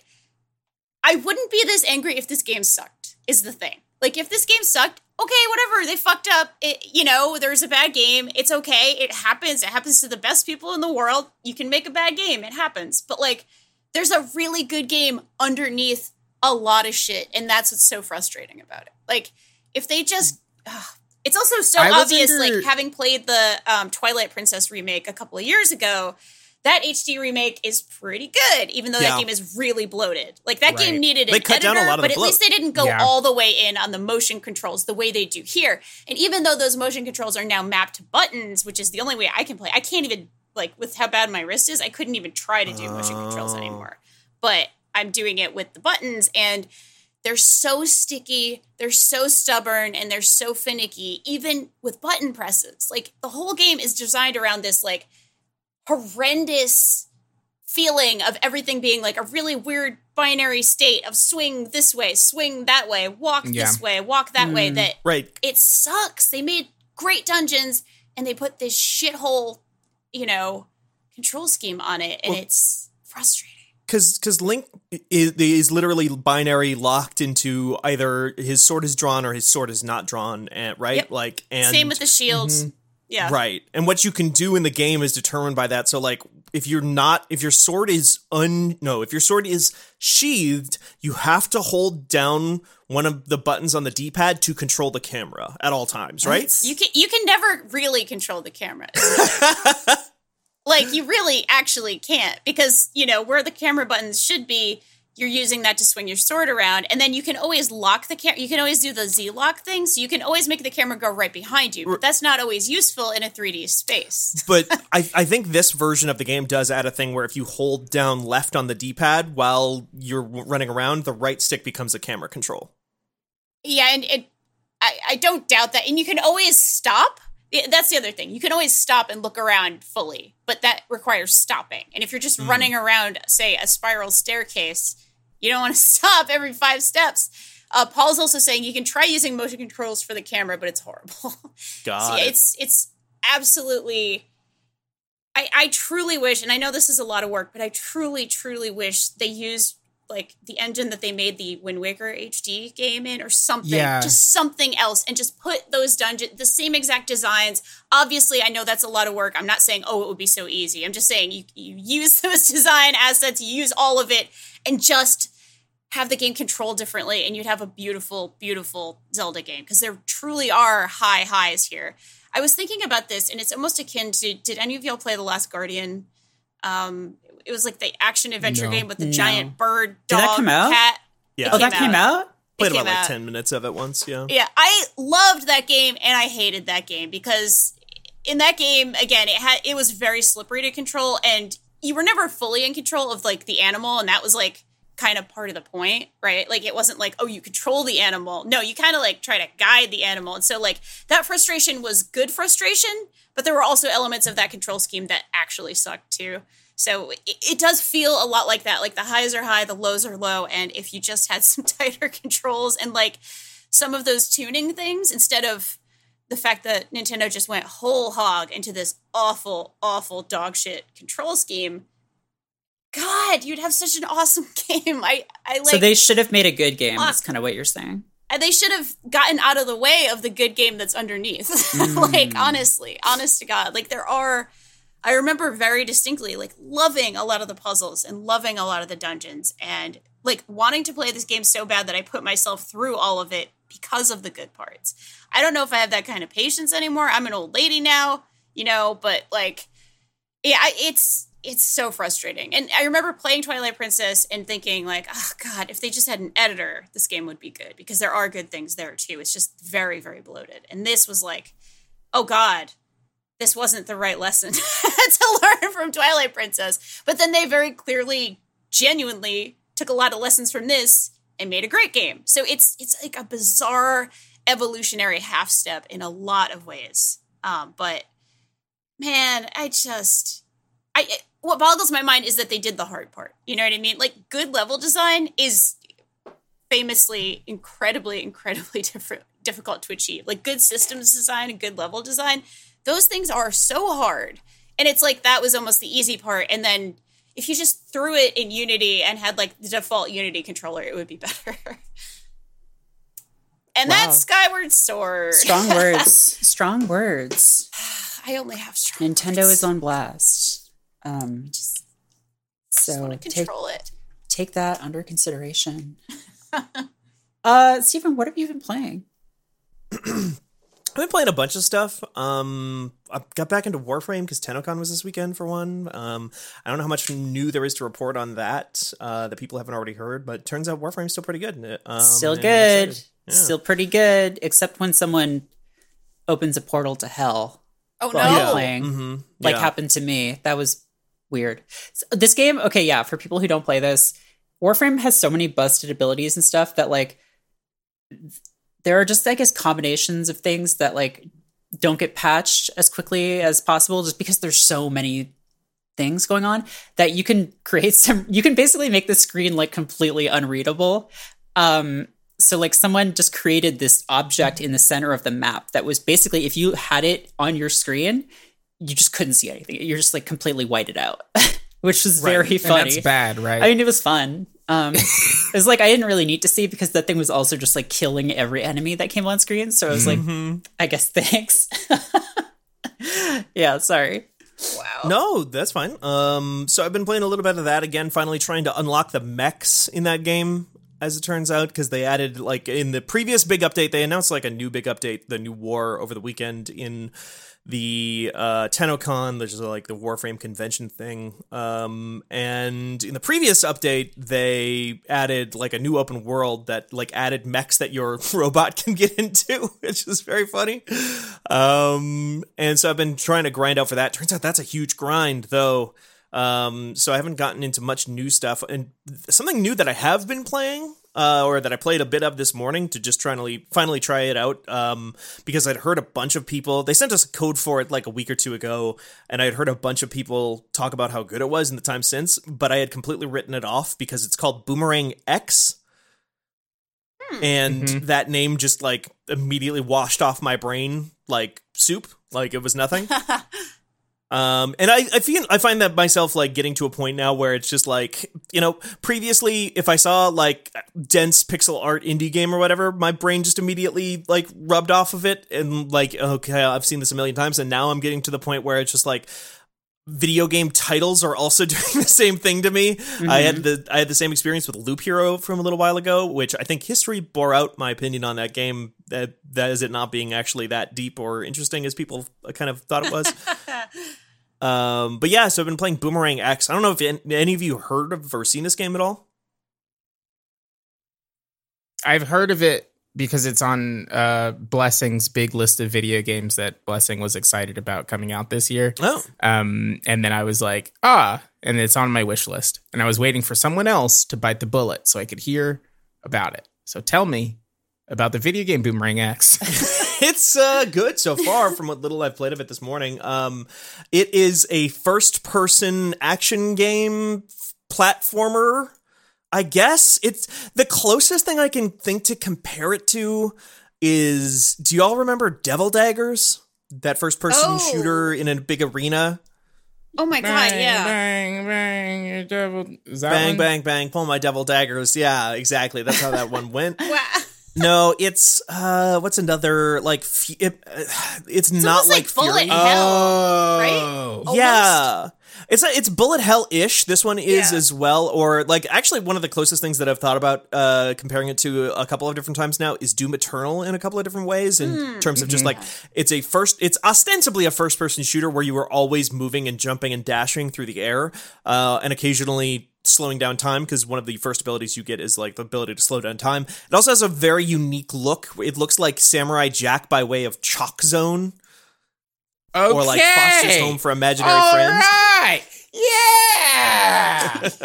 I wouldn't be this angry if this game sucked, is the thing. Like, if this game sucked, okay, whatever, they fucked up. It, you know, there's a bad game. It's okay. It happens. It happens to the best people in the world. You can make a bad game. It happens. But like, there's a really good game underneath a lot of shit. And that's what's so frustrating about it. Like, if they just. Ugh, it's also so I was obvious, under- like, having played the um, Twilight Princess remake a couple of years ago, that H D remake is pretty good, even though Yeah. that game is really bloated. Like, that Right. game needed an They cut editor, down a lot of but the at bloat. least they didn't go Yeah. all the way in on the motion controls the way they do here. And even though those motion controls are now mapped to buttons, which is the only way I can play, I can't even, like, with how bad my wrist is, I couldn't even try to do motion controls Oh. anymore. But I'm doing it with the buttons, and they're so sticky, they're so stubborn, and they're so finicky, even with button presses. Like, the whole game is designed around this, like, horrendous feeling of everything being, like, a really weird binary state of swing this way, swing that way, walk Yeah. this way, walk that way, Mm. that Right. it sucks. They made great dungeons, and they put this shithole, you know, control scheme on it, and Well- it's frustrating. Because because Link is, is literally binary locked into either his sword is drawn or his sword is not drawn, and right, Yep. like and Same with the shields. Mhm. Yeah. right. And what you can do in the game is determined by that. So like, if you're not, if your sword is un, no, if your sword is sheathed, you have to hold down one of the buttons on the D-pad to control the camera at all times, right? You can you can never really control the camera. Like, you really actually can't, because, you know, where the camera buttons should be, you're using that to swing your sword around, and then you can always lock the camera. You can always do the Z-lock thing, so you can always make the camera go right behind you. But that's not always useful in a three D space. But I, I think this version of the game does add a thing where if you hold down left on the D-pad while you're running around, the right stick becomes a camera control. Yeah, and it, I, I don't doubt that. And you can always stop. Yeah, that's the other thing. You can always stop and look around fully, but that requires stopping. And if you're just running around, say, a spiral staircase, you don't want to stop every five steps. Uh, Paul's also saying you can try using motion controls for the camera, but it's horrible. God, so, yeah, it's it's absolutely. I I truly wish, and I know this is a lot of work, but I truly truly wish they used like the engine that they made the Wind Waker H D game in, or something, Yeah. just something else, and just put those dungeon the same exact designs. Obviously, I know that's a lot of work. I'm not saying oh it would be so easy. I'm just saying you you use those design assets, you use all of it, and just have the game controlled differently, and you'd have a beautiful, beautiful Zelda game, because there truly are high highs here. I was thinking about this, and it's almost akin to, did any of y'all play The Last Guardian? Um, it was like the action adventure No. game with the No. giant bird, Did dog, that come out? cat. Yeah. It Oh, that came out? Played It about came like out. ten minutes of it once. Yeah. Yeah, I loved that game, and I hated that game, because in that game, again, it had it was very slippery to control, and you were never fully in control of like the animal, and that was like kind of part of the point, right? Like it wasn't like, oh, you control the animal. No, you kind of like try to guide the animal. And so like that frustration was good frustration, but there were also elements of that control scheme that actually sucked too. So it, it does feel a lot like that. Like the highs are high, the lows are low. And if you just had some tighter controls and like some of those tuning things, instead of the fact that Nintendo just went whole hog into this awful, awful dog shit control scheme, God, you'd have such an awesome game. I, I like. So they should have made a good game. Fuck. That's kind of what you're saying. And they should have gotten out of the way of the good game that's underneath. Like, honestly, honest to God. Like, there are, I remember very distinctly, like, loving a lot of the puzzles and loving a lot of the dungeons and, like, wanting to play this game so bad that I put myself through all of it because of the good parts. I don't know if I have that kind of patience anymore. I'm an old lady now, you know, but, like, yeah, I- it's, it's so frustrating. And I remember playing Twilight Princess and thinking like, oh God, if they just had an editor, this game would be good, because there are good things there too. It's just very, very bloated. And this was like, oh God, this wasn't the right lesson to learn from Twilight Princess. But then they very clearly, genuinely took a lot of lessons from this and made a great game. So it's, it's like a bizarre evolutionary half step in a lot of ways. Um, but man, I just, I, what boggles my mind is that they did the hard part. You know what I mean? Like, good level design is famously incredibly, incredibly different, difficult to achieve. Like, good systems design and good level design, those things are so hard. And it's like, that was almost the easy part. And then if you just threw it in Unity and had like the default Unity controller, it would be better. And Wow. that's Skyward Sword. Strong words. Strong words. I only have strong Nintendo words. is on blast. Um, Just so want to take control it. take that under consideration. uh, Stephen, what have you been playing? I've been playing a bunch of stuff. Um, I got back into Warframe because TennoCon was this weekend for one. Um, I don't know how much new there is to report on that uh, that people haven't already heard, but it turns out Warframe's still pretty good. Um, Still and I'm good. excited. Yeah. Still pretty good, except when someone opens a portal to hell Oh while you're no. playing. Mhm. Like Yeah. happened to me. That was weird. So this game, okay, yeah, for people who don't play this, Warframe has so many busted abilities and stuff that like there are just, I guess, combinations of things that like don't get patched as quickly as possible just because there's so many things going on that you can create some, you can basically make the screen like completely unreadable. Um, so like someone just created this object in the center of the map that was basically, if you had it on your screen, you just couldn't see anything. You're just like completely whited out, which was Right. very And funny. that's bad, right? I mean, it was fun. Um, it was like I didn't really need to see because that thing was also just like killing every enemy that came on screen. So I was like, Mhm. I guess thanks. Yeah, sorry. Wow. No, that's fine. Um, so I've been playing a little bit of that again, finally trying to unlock the mechs in that game, as it turns out, because they added, like, in the previous big update, they announced, like, a new big update, the new war over the weekend in the uh, TennoCon, which is, like, the Warframe convention thing. Um, and in the previous update, they added, like, a new open world that, like, added mechs that your robot can get into, which is very funny. Um, and so I've been trying to grind out for that. Turns out that's a huge grind, though. Um, so I haven't gotten into much new stuff. And something new that I have been playing, uh, or that I played a bit of this morning to just try to finally try it out, um, because I'd heard a bunch of people, they sent us a code for it like a week or two ago, and I'd heard a bunch of people talk about how good it was in the time since, but I had completely written it off because it's called Boomerang X. Hmm. And Mhm. that name just like immediately washed off my brain like soup, like it was nothing. Um, and I, I feel I find that myself like getting to a point now where it's just like, you know, previously if I saw like dense pixel art indie game or whatever, my brain just immediately like rubbed off of it and like, okay, I've seen this a million times. And now I'm getting to the point where it's just like video game titles are also doing the same thing to me. Mm-hmm. I had the I had the same experience with Loop Hero from a little while ago, which I think history bore out my opinion on that game. That that is it not being actually that deep or interesting as people kind of thought it was. um, but yeah, so I've been playing Boomerang X. I don't know if any of you heard of or seen this game at all. I've heard of it because it's on uh, Blessing's big list of video games that Blessing was excited about coming out this year. Oh. Um, and then I was like, ah, and it's on my wish list. And I was waiting for someone else to bite the bullet so I could hear about it. So tell me about the video game Boomerang X. It's uh, good so far from what little I've played of it this morning. Um, it is a first-person action game platformer, I guess. It's the closest thing I can think to compare it to is, do y'all remember Devil Daggers? That first-person Oh. shooter in a big arena? Oh my god, bang, yeah. Bang, bang, your devil. Is that Bang, one? bang, bang, pull my devil daggers. Yeah, exactly. That's how that one went. Wow. No, it's, uh, what's another, like, f- it, uh, it's, It's not almost like Bullet Fury. Hell. Oh. right? Almost. Yeah. It's a, it's bullet hell-ish. This one is Yeah. as well. Or like actually one of the closest things that I've thought about uh, comparing it to a couple of different times now is Doom Eternal in a couple of different ways in Mm. terms of just like it's a first it's ostensibly a first-person shooter where you are always moving and jumping and dashing through the air uh, and occasionally slowing down time because one of the first abilities you get is like the ability to slow down time. It also has a very unique look. It looks like Samurai Jack by way of Chalk Zone. Okay. Or like Foster's Home for Imaginary All Friends. right. Yeah.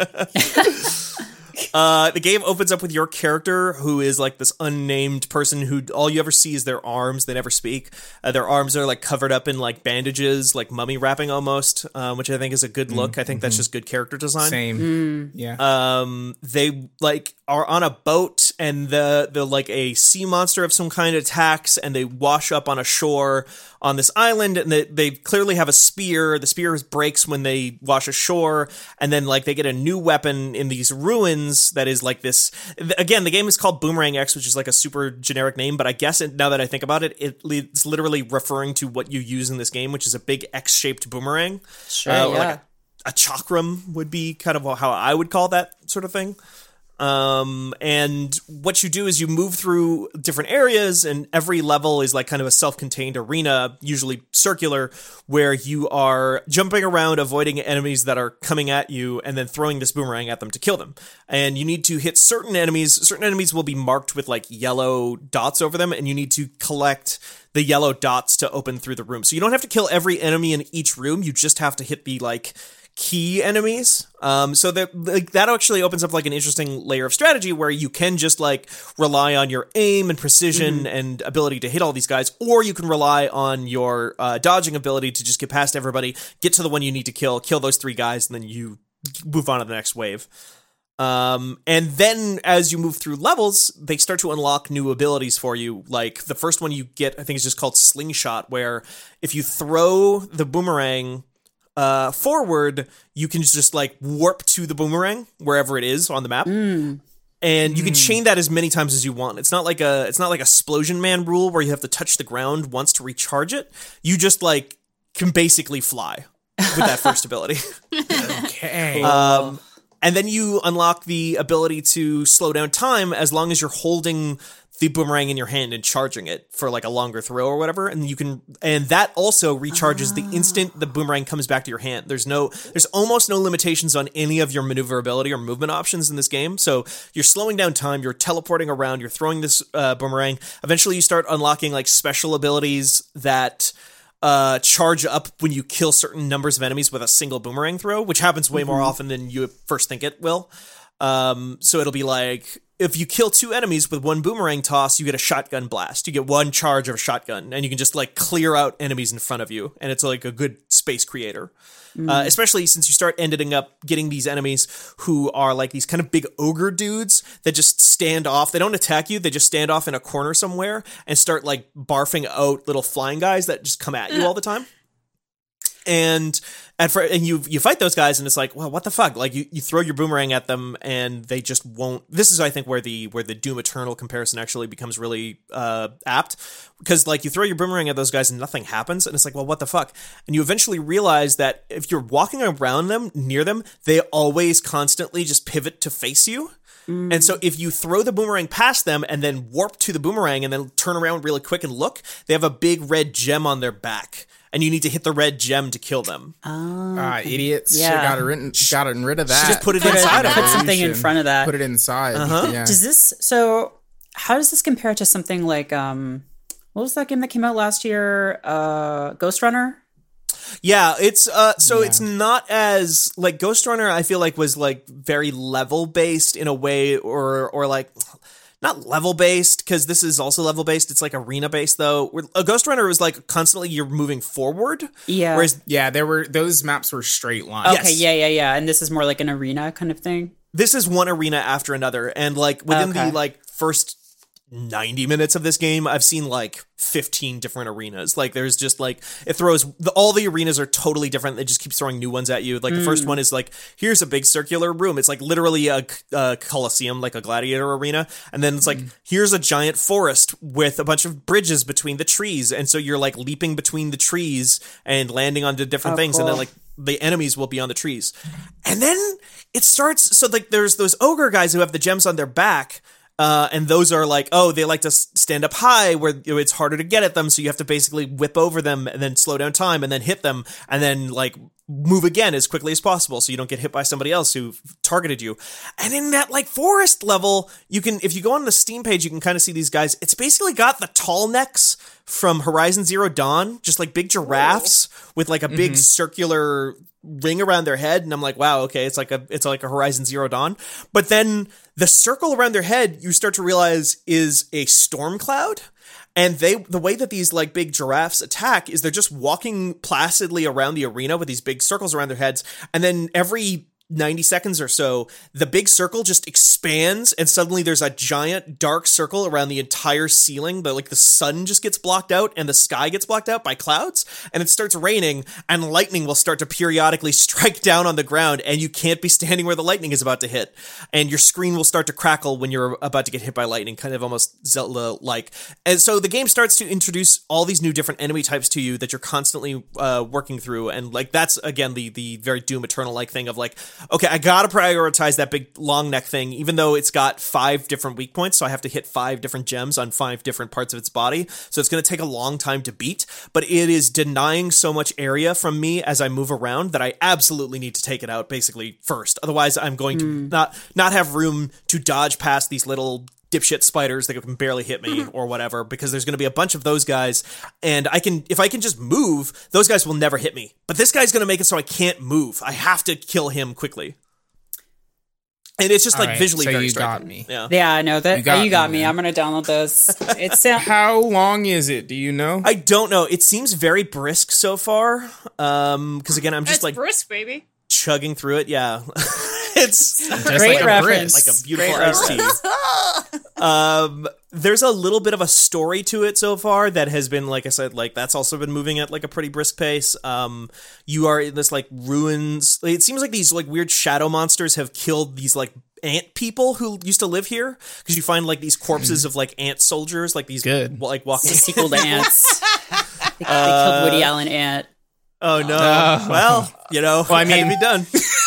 Uh, the game opens up with your character, who is like this unnamed person who all you ever see is their arms. They never speak. Uh, their arms are like covered up in like bandages, like mummy wrapping almost, um, which I think is a good look. I think that's just good character design. Same. Yeah. Um, they like are on a boat, and the the like a sea monster of some kind attacks, and they wash up on a shore on this island, and they they clearly have a spear. The spear breaks when they wash ashore, and then like they get a new weapon in these ruins that is like this. Again, the game is called Boomerang X, which is like a super generic name, but I guess it, now that I think about it, it it's literally referring to what you use in this game, which is a big X-shaped boomerang. Sure, Uh, or yeah. like a, a chakram would be kind of how I would call that sort of thing. Um, and what you do is you move through different areas, and every level is like kind of a self-contained arena, usually circular, where you are jumping around, avoiding enemies that are coming at you, and then throwing this boomerang at them to kill them. And you need to hit certain enemies. Certain enemies will be marked with like yellow dots over them, and you need to collect the yellow dots to open through the room. So you don't have to kill every enemy in each room. You just have to hit the like key enemies. Um, so that like that actually opens up like an interesting layer of strategy where you can just like rely on your aim and precision mm-hmm. and ability to hit all these guys, or you can rely on your uh, dodging ability to just get past everybody, get to the one you need to kill, kill those three guys, and then you move on to the next wave. Um, and then as you move through levels, they start to unlock new abilities for you. Like the first one you get, I think is just called Slingshot, where if you throw the boomerang uh, forward, you can just like warp to the boomerang wherever it is on the map. Mm. And you can chain that as many times as you want. It's not like a, it's not like a Splosion Man rule where you have to touch the ground once to recharge it. You just like can basically fly with that first ability. Okay. Um, and then you unlock the ability to slow down time as long as you're holding the boomerang in your hand and charging it for like a longer throw or whatever. And you can, and that also recharges the instant the boomerang comes back to your hand. There's no, there's almost no limitations on any of your maneuverability or movement options in this game. So you're slowing down time, you're teleporting around, you're throwing this uh, boomerang. Eventually you start unlocking like special abilities that uh, charge up when you kill certain numbers of enemies with a single boomerang throw, which happens way mm-hmm. more often than you first think it will. Um, so it'll be like, if you kill two enemies with one boomerang toss, you get a shotgun blast. You get one charge of a shotgun, and you can just like clear out enemies in front of you, and it's like a good space creator. Mm. Uh, especially since you start ending up getting these enemies who are like these kind of big ogre dudes that just stand off. They don't attack you. They just stand off in a corner somewhere and start like barfing out little flying guys that just come at you all the time. And at first, and you you fight those guys, and it's like, well, what the fuck? Like you, you throw your boomerang at them, and they just won't. This is, I think, where the where the Doom Eternal comparison actually becomes really uh, apt, because like you throw your boomerang at those guys, and nothing happens, and it's like, well, what the fuck? And you eventually realize that if you're walking around them, near them, they always constantly just pivot to face you. Mm. And so if you throw the boomerang past them and then warp to the boomerang and then turn around really quick and look, they have a big red gem on their back. And you need to hit the red gem to kill them. Oh, ah, idiots! Yeah, got rid, got rid of that. Just put it inside. Put something in front of that. Put it inside. Uh-huh. Yeah. Does this? So, how does this compare to something like um, what was that game that came out last year? Uh, Ghost Runner. Yeah, it's uh, so Yeah. it's not as like Ghost Runner. I feel like was like very level based in a way, or or like. Not level based, because this is also level based. It's like arena based though. Where a Ghost Runner was like constantly you're moving forward. Yeah. Whereas yeah, there were those maps were straight lines. Okay. Yes. Yeah. Yeah. Yeah. And this is more like an arena kind of thing. this is one arena after another, and like within Okay. the like first ninety minutes of this game, I've seen like fifteen different arenas. Like there's just like it throws the, all the arenas are totally different. It just keeps throwing new ones at you. Like the Mm. first one is like, here's a big circular room. It's like literally a, a coliseum, like a gladiator arena. And then it's like, Mm. here's a giant forest with a bunch of bridges between the trees. And so you're like leaping between the trees and landing onto different Oh, things. And then cool. like the enemies will be on the trees. And then it starts. So like there's those ogre guys who have the gems on their back. Uh, and those are like, oh, they like to s- stand up high where you know, it's harder to get at them. So you have to basically whip over them and then slow down time and then hit them and then like move again as quickly as possible so you don't get hit by somebody else who targeted you. And in that like forest level, you can, if you go on the Steam page, you can kind of see these guys. It's basically got the tall necks from Horizon Zero Dawn, just like big giraffes with like a big circular ring around their head, and I'm like, wow, okay, it's like a it's like a Horizon Zero Dawn. But then the circle around their head, you start to realize is a storm cloud. And they the way that these like big giraffes attack is they're just walking placidly around the arena with these big circles around their heads, and then every ninety seconds or so, the big circle just expands, and suddenly there's a giant dark circle around the entire ceiling. The like the sun just gets blocked out, and the sky gets blocked out by clouds, and it starts raining, and lightning will start to periodically strike down on the ground, and you can't be standing where the lightning is about to hit, and your screen will start to crackle when you're about to get hit by lightning, kind of almost Zelda-like. And so the game starts to introduce all these new different enemy types to you that you're constantly uh, working through, and like that's again the the very Doom Eternal-like thing of like, okay, I gotta prioritize that big long neck thing, even though it's got five different weak points, so I have to hit five different gems on five different parts of its body, so it's gonna take a long time to beat, but it is denying so much area from me as I move around that I absolutely need to take it out, basically, first. Otherwise, I'm going to Mm. not not have room to dodge past these little dipshit spiders that can barely hit me or whatever, because there's going to be a bunch of those guys, and I can, if I can just move, those guys will never hit me. But this guy's going to make it so I can't move. I have to kill him quickly. And it's just All like right, visually so very you striking. got me. Yeah. Yeah, I know that. You got You got me, me. man. I'm gonna download those. It's uh, How long is it? Do you know? I don't know. It seems very brisk so far. Um, because again, I'm just It's like brisk, baby. chugging through it. Yeah. It's Just great like a reference. brisk. like a beautiful Great iced tea. Um, there's a little bit of a story to it so far that has been, like I said, like that's also been moving at like a pretty brisk pace. Um, you are in this like ruins. It seems like these like weird shadow monsters have killed these like ant people who used to live here, because you find like these corpses of like ant soldiers, like these Good. like walking. It's a sequel to Ants. They, they killed Woody Allen Ant. Oh no! No. Well, you know, Well, I it had to mean- be done.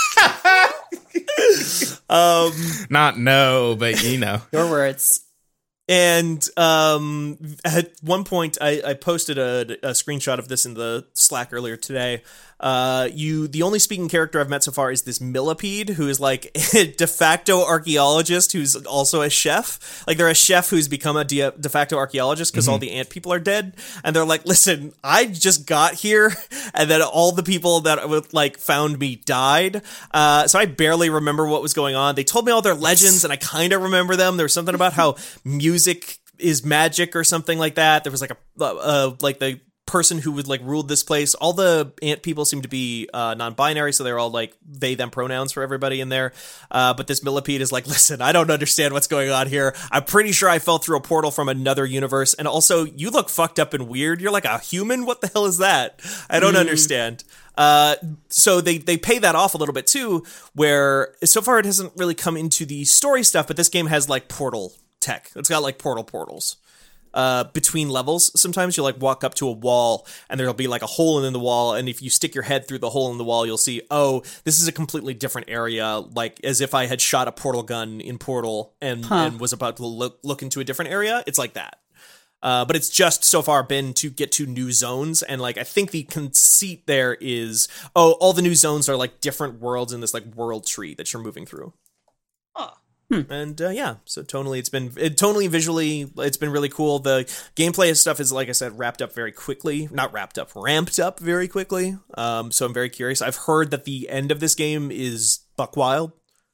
um. Not no, but you know. Your words. And um, at one point, I, I posted a, a screenshot of this in the Slack earlier today. Uh, you the only speaking character I've met so far is this millipede, who is like a de facto archaeologist who's also a chef. Like they're a chef who's become a de, de facto archaeologist because mm-hmm. all the ant people are dead, and they're like, listen, I just got here, and then all the people that like found me died. Uh, so I barely remember what was going on. They told me all their legends, and I kind of remember them. There was something about how music is magic or something like that. There was like a uh, like the person who would like ruled this place. All the ant people seem to be uh, non-binary, so they're all like they them pronouns for everybody in there. Uh, but this millipede is like, listen, I don't understand what's going on here. I'm pretty sure I fell through a portal from another universe, and also you look fucked up and weird. You're like a human. What the hell is that? I don't mm. understand. Uh, so they, they pay that off a little bit too, where so far it hasn't really come into the story stuff, but this game has like portal tech. It's got like portal portals. Uh, between levels, sometimes you'll like walk up to a wall and there'll be like a hole in the wall, and if you stick your head through the hole in the wall, you'll see, oh, this is a completely different area, like as if I had shot a portal gun in Portal and, huh. and was about to look, look into a different area. It's like that. Uh, but it's just so far been to get to new zones, and like I think the conceit there is, oh, all the new zones are like different worlds in this like world tree that you're moving through. Oh. Hmm. And uh, yeah, so tonally, it's been it, tonally, visually, it's been really cool. The gameplay stuff is, like I said, wrapped up very quickly. Not wrapped up, ramped up very quickly. Um, so I'm very curious. I've heard that the end of this game is buck wild.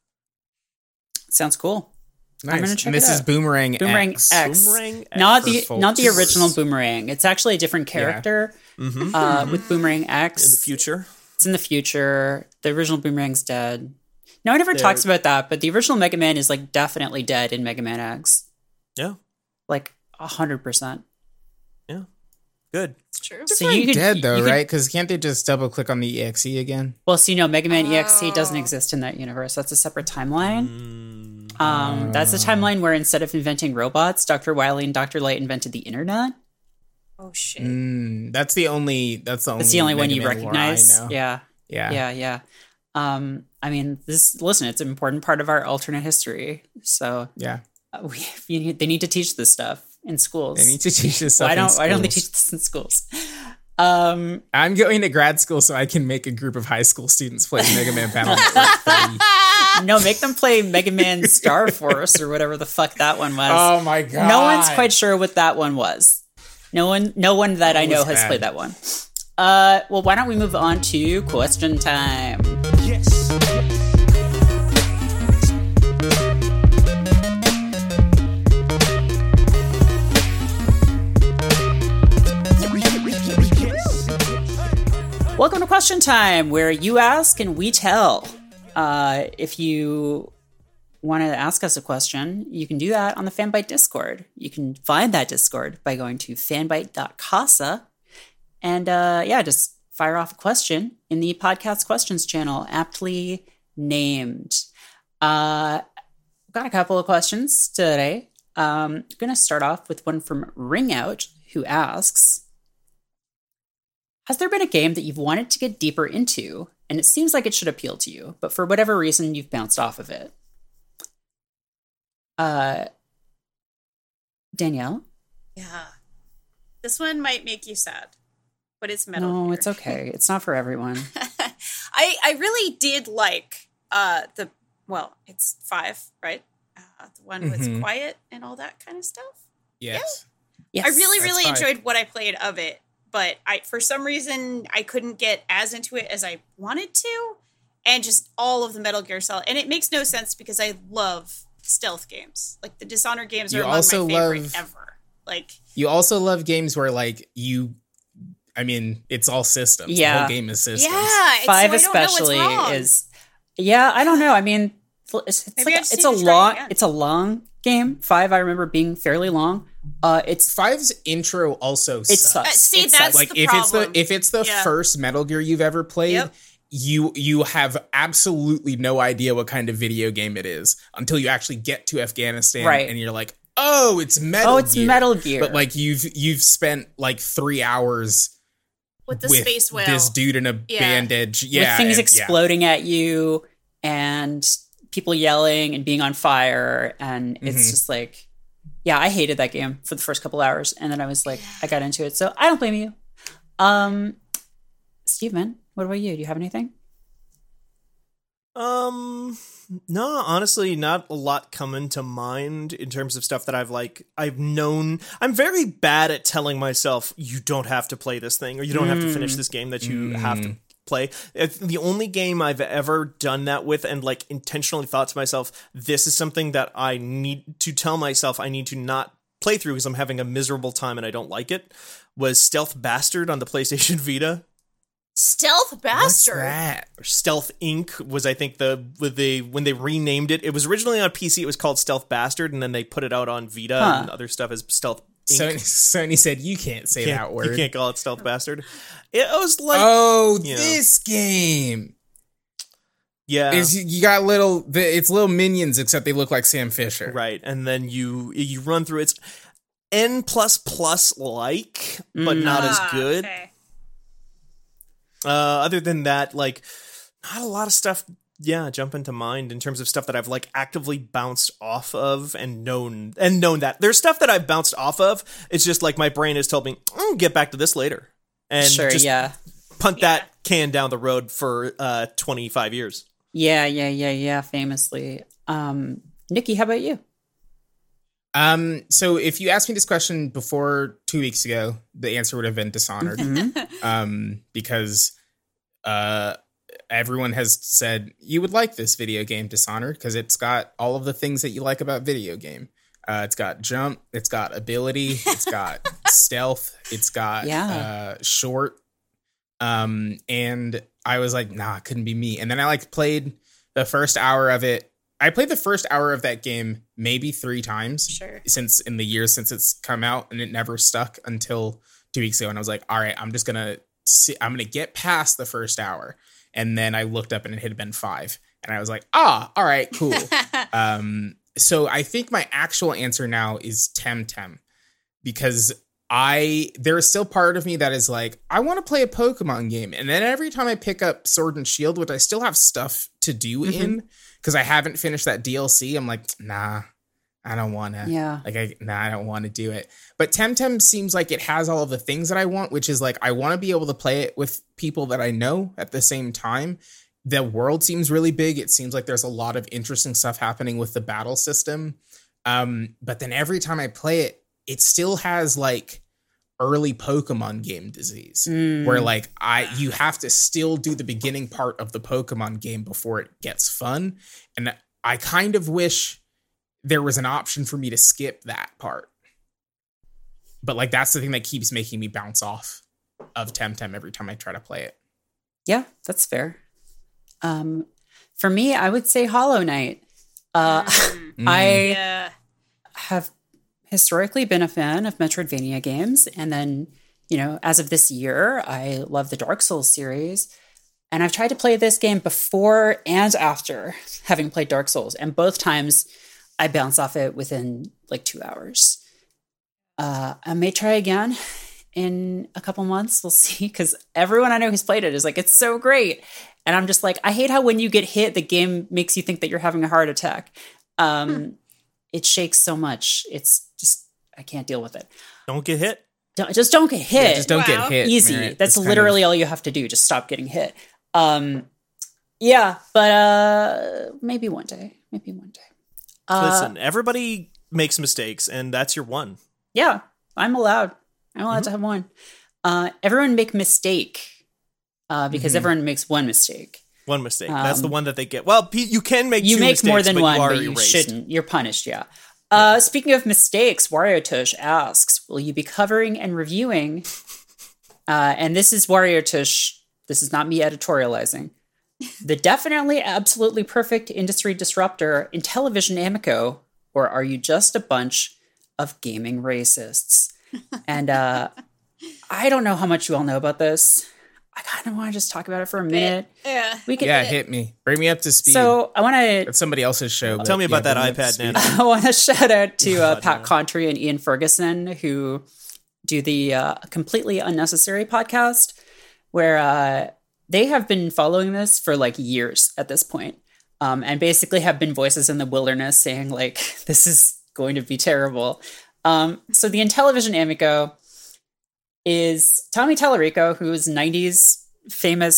Sounds cool. Nice. I'm gonna check and this it is out. Boomerang, Boomerang X. X. Boomerang not X the not the original Boomerang. It's actually a different character yeah. mm-hmm. uh, with Boomerang X in the future. It's in the future. The original Boomerang's dead. No one ever They're, talks about that, but the original Mega Man is like definitely dead in Mega Man X. Yeah, like a hundred percent. Yeah, good. It's true. So you could, dead though, right? Because can't they just double click on the E X E again? Well, see, no, Mega Man oh. E X E doesn't exist in that universe. That's a separate timeline. Mm. Um, uh. That's a timeline where instead of inventing robots, Doctor Wily and Doctor Light invented the internet. Oh shit! Mm, that's the only. That's the only. That's the only Mega one you Man recognize. I know. Yeah, yeah, yeah, yeah. Um, I mean, this. Listen, it's an important part of our alternate history. So yeah, uh, we, you need, they need to teach this stuff in schools. They need to teach this stuff. Why don't in Why don't they teach this in schools? Um, I'm going to grad school so I can make a group of high school students play Mega Man Battle Network. No, make them play Mega Man Star Force or whatever the fuck that one was. Oh my god! No one's quite sure what that one was. No one, no one that I know has bad. played that one. Uh, well, why don't we move on to question time? Yes. Welcome to Question Time, where you ask and we tell. Uh, if you want to ask us a question, you can do that on the Fanbyte Discord. You can find that Discord by going to fanbyte dot casa. And uh, yeah, just fire off a question in the podcast questions channel, aptly named. Uh, got a couple of questions today. Um, I'm going to start off with one from Ringout, who asks, has there been a game that you've wanted to get deeper into, and it seems like it should appeal to you, but for whatever reason, you've bounced off of it? Uh, Danielle? Yeah. This one might make you sad, but it's Metal No, Gear. it's okay. It's not for everyone. I I really did like uh, the, well, it's five, right? Uh, the one mm-hmm. with Quiet and all that kind of stuff. Yes. Yeah? Yes. I really, really That's enjoyed five. what I played of it, but I for some reason, I couldn't get as into it as I wanted to, and just all of the Metal Gear Solid. And it makes no sense because I love stealth games. Like, the Dishonored games You are among also my favorite love- ever. Like, You also love games where, like, you, I mean, it's all systems. Yeah. The whole game is systems. yeah, it's, Five so I don't know what's especially wrong. is, yeah, I don't know. I mean, it's, it's Maybe like I just it's need a to try long, again. it's a long game. Five, I remember being fairly long. Uh, it's Five's intro also it sucks. sucks. Uh, see, It that's sucks. Like the if problem. it's the if it's the Yeah. first Metal Gear you've ever played, Yep. you you have absolutely no idea what kind of video game it is until you actually get to Afghanistan, Right. and you're like, oh, it's Metal oh, it's Gear. Metal Gear. But like you've you've spent like three hours with the with space whale. this dude in a Yeah. bandage, yeah, with things and- yeah. exploding at you and people yelling and being on fire, and it's Mhm. just like, yeah, I hated that game for the first couple hours, and then I was like, I got into it, so I don't blame you. Um, Steven, what What about you? Do you have anything? Um, no, honestly, not a lot coming to mind in terms of stuff that I've like, I've known. I'm very bad at telling myself, you don't have to play this thing, or you don't have to finish this game that you Mm. have to play. It's the only game I've ever done that with and like intentionally thought to myself, this is something that I need to tell myself I need to not play through because I'm having a miserable time and I don't like it, was Stealth Bastard on the PlayStation Vita. Stealth Bastard. What's that? Or Stealth Incorporated was, I think, the with the when they renamed it. It was originally on P C. It was called Stealth Bastard, and then they put it out on Vita Huh. and other stuff as Stealth Sony, Inc. Sony said you can't say Can't- that word. You can't call it Stealth Bastard. It was like, oh, you know. this game. yeah, Is you got little, it's little minions, except they look like Sam Fisher. right. And then you you run through it's N plus plus like, but Mm. not as Ah, good. okay. Uh, other than that, like, not a lot of stuff, yeah, jump into mind in terms of stuff that I've, like, actively bounced off of and known, and known that. There's stuff that I've bounced off of, it's just, like, my brain has told me, I'll get back to this later. And Sure, just yeah. punt Yeah. that can down the road for uh, twenty-five years. Yeah, yeah, yeah, yeah, famously. Um, Nikki, how about you? Um, so if you asked me this question before two weeks ago, the answer would have been Dishonored. Mhm. um, because uh, everyone has said you would like this video game, Dishonored, because it's got all of the things that you like about video game. Uh, it's got jump, it's got ability, it's got stealth, it's got Yeah. uh, short. Um, and I was like, nah, it couldn't be me. And then I like played the first hour of it. I played the first hour of that game maybe three times Sure. since in the years since it's come out, and it never stuck until two weeks ago. And I was like, all right, I'm just gonna see, I'm gonna get past the first hour. And then I looked up and it had been five, and I was like, ah, all right, cool. um, so I think my actual answer now is Temtem, because I there is still part of me that is like, I want to play a Pokemon game, and then every time I pick up Sword and Shield, which I still have stuff to do Mhm. in, because I haven't finished that D L C, I'm like, nah, I don't want to. Yeah. Like, I, nah, I don't want to do it. But Temtem seems like it has all of the things that I want, which is like, I want to be able to play it with people that I know at the same time. The world seems really big. It seems like there's a lot of interesting stuff happening with the battle system. Um, but then every time I play it, it still has like early Pokemon game disease, Mm. where like I you have to still do the beginning part of the Pokemon game before it gets fun. And I kind of wish there was an option for me to skip that part. But like that's the thing that keeps making me bounce off of Temtem every time I try to play it. Yeah, that's fair. Um, for me, I would say Hollow Knight. Uh, Mm. I Yeah. have historically been a fan of Metroidvania games. And then, you know, as of this year, I love the Dark Souls series. And I've tried to play this game before and after having played Dark Souls. And both times I bounce off it within like two hours. Uh, I may try again in a couple months. We'll see. Because everyone I know who's played it is like, it's so great. And I'm just like, I hate how when you get hit, the game makes you think that you're having a heart attack. Um, Hmm. It shakes so much. It's just, I can't deal with it. Don't get hit. Don't, just don't get hit. Yeah, just don't Wow. get hit. Easy. Merritt. That's It's kind literally of- all you have to do. Just stop getting hit. Um, yeah, but uh, maybe one day. Maybe one day. Uh, Listen, everybody makes mistakes, and that's your one. Yeah, I'm allowed. I'm allowed Mm-hmm. to have one. Uh, everyone make mistake uh, because Mhm. everyone makes one mistake. One mistake. That's the Um, one that they get. Well, P- you can make You two make mistakes, more than but one, you are but you erased. shouldn't. You're punished, yeah. Uh, speaking of mistakes, Wario Tush asks, will you be covering and reviewing? Uh, and this is Wario Tush. This is not me editorializing. The definitely, absolutely perfect industry disruptor in television Amico, or are you just a bunch of gaming racists? And uh, I don't know how much you all know about this. I kind of want to just talk about it for a minute. Yeah. We could. Yeah, hit me. Bring me up to speed. So I want to It's somebody else's show. but Tell me about yeah, that bring me up to iPad, speed. Nana. I want to shout out to uh, God, Pat no. Contry and Ian Ferguson, who do the uh, Completely Unnecessary podcast, where uh, they have been following this for like years at this point, um, and basically have been voices in the wilderness saying like, this is going to be terrible. Um, so the Intellivision Amico is Tommy Tallarico, who's nineties famous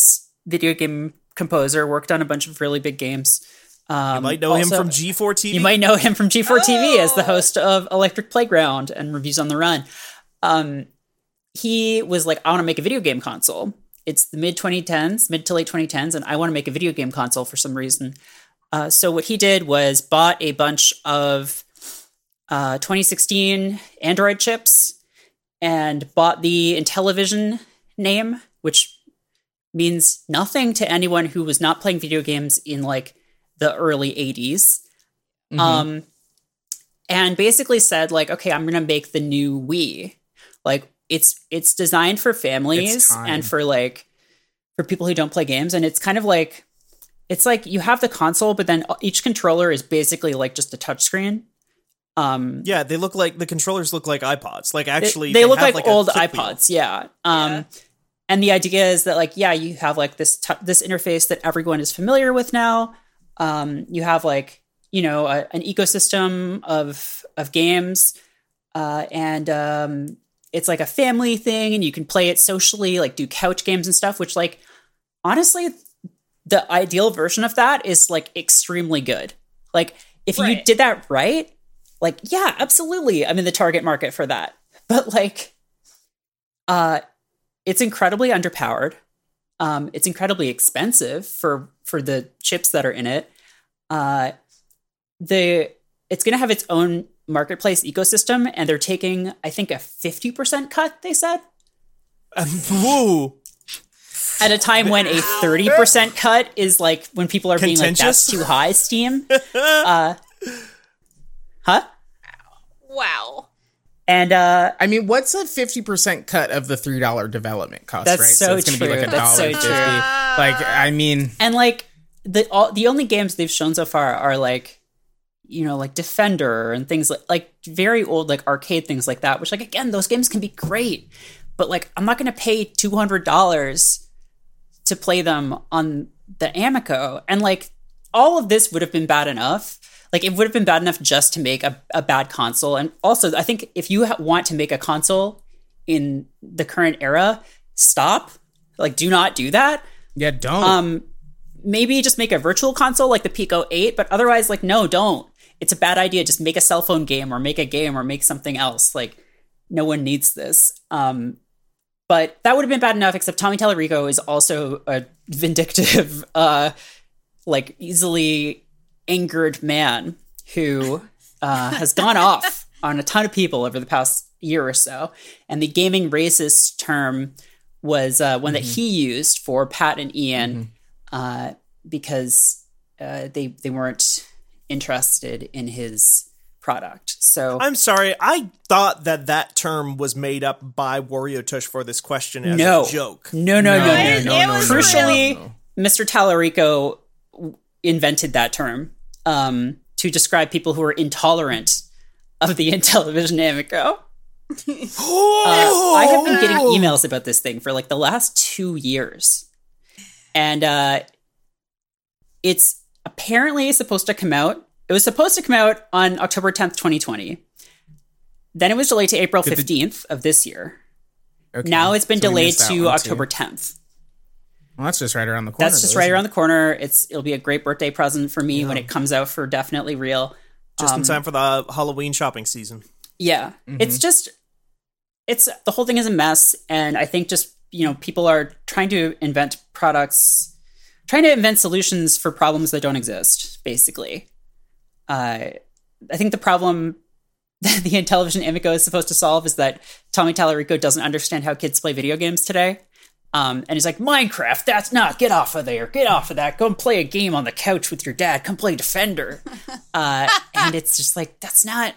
video game composer, worked on a bunch of really big games. Um, you might know also, him from G four T V. You might know him from G four T V Oh. as the host of Electric Playground and Reviews on the Run. Um, he was like, I want to make a video game console. It's the mid twenty tens, mid to late twenty tens, and I want to make a video game console for some reason. Uh, so what he did was bought a bunch of uh, twenty sixteen Android chips and bought the Intellivision name, which means nothing to anyone who was not playing video games in like the early eighties. Mhm. Um, and basically said like, okay, I'm going to make the new Wii. Like it's, it's designed for families It's time. and for like, for people who don't play games. And it's kind of like, it's like you have the console, but then each controller is basically like just a touchscreen. Um, Yeah, they look like the controllers look like iPods. Like they, actually, they look have, like, a old click wheel. iPods. Yeah. Um, Yeah. and the idea is that like, yeah, you have like this, t- this interface that everyone is familiar with now. Um, you have like, you know, a, an ecosystem of, of games, uh, and, um, it's like a family thing and you can play it socially, like do couch games and stuff, which like, honestly, the ideal version of that is like extremely good. Like if you Right. did that right, like, yeah, absolutely. I'm in the target market for that. But like, uh, it's incredibly underpowered. Um, it's incredibly expensive for, for the chips that are in it. Uh, the, it's going to have its own marketplace ecosystem and they're taking, I think, a fifty percent cut, they said. Woo! At a time when a thirty percent cut is like when people are being like, Contentious? that's too high, Steam. Uh, huh? Wow. And uh, I mean, what's a fifty percent cut of the three dollar development cost, That's right? so it's going to be like true. a That's dollar so fifty. true. Like, I mean, and like the all, the only games they've shown so far are like, you know, like Defender and things like like very old like arcade things like that. Which like again, those games can be great, but like I'm not going to pay two hundred dollars to play them on the Amico. And like all of this would have been bad enough. Like it would have been bad enough just to make a, a bad console. And also, I think if you ha- want to make a console in the current era, stop. Like, do not do that. yeah, don't. Um, maybe just make a virtual console like the Pico eight, but otherwise, like, no, don't. It's a bad idea. Just make a cell phone game or make a game or make something else. Like, no one needs this. Um, but that would have been bad enough, except Tommy Tallarico is also a vindictive, uh, like, easily angered man who uh, has gone off on a ton of people over the past year or so. And the gaming racist term was uh, one Mm-hmm. that he used for Pat and Ian mm-hmm. uh, because uh, they they weren't interested in his product. So I'm sorry, I thought that that term was made up by Wario Tush for this question as no a joke. No, no, no, no, No, no. it was Crucially, real. Mister Tallarico invented that term um, to describe people who are intolerant of the Intellivision Amico. Uh, I have been getting emails about this thing for like the last two years. And uh, it's apparently supposed to come out. It was supposed to come out on October tenth, twenty twenty. Then it was delayed to April fifteenth of this year. Okay. Now it's been So we delayed missed that to one, October too. tenth. Well, that's just right around the corner. That's just though, right isn't around it? the corner. It's it'll be a great birthday present for me when it comes out for Definitely Real. Just Um, in time for the Halloween shopping season. Yeah. Mm-hmm. It's just it's the whole thing is a mess, and I think just, you know, people are trying to invent products, trying to invent solutions for problems that don't exist, basically. Uh I think the problem that the Intellivision Amico is supposed to solve is that Tommy Tallarico doesn't understand how kids play video games today. Um, and he's like, Minecraft, that's not, get off of there, get off of that, go and play a game on the couch with your dad, come play Defender. Uh, and it's just like, that's not,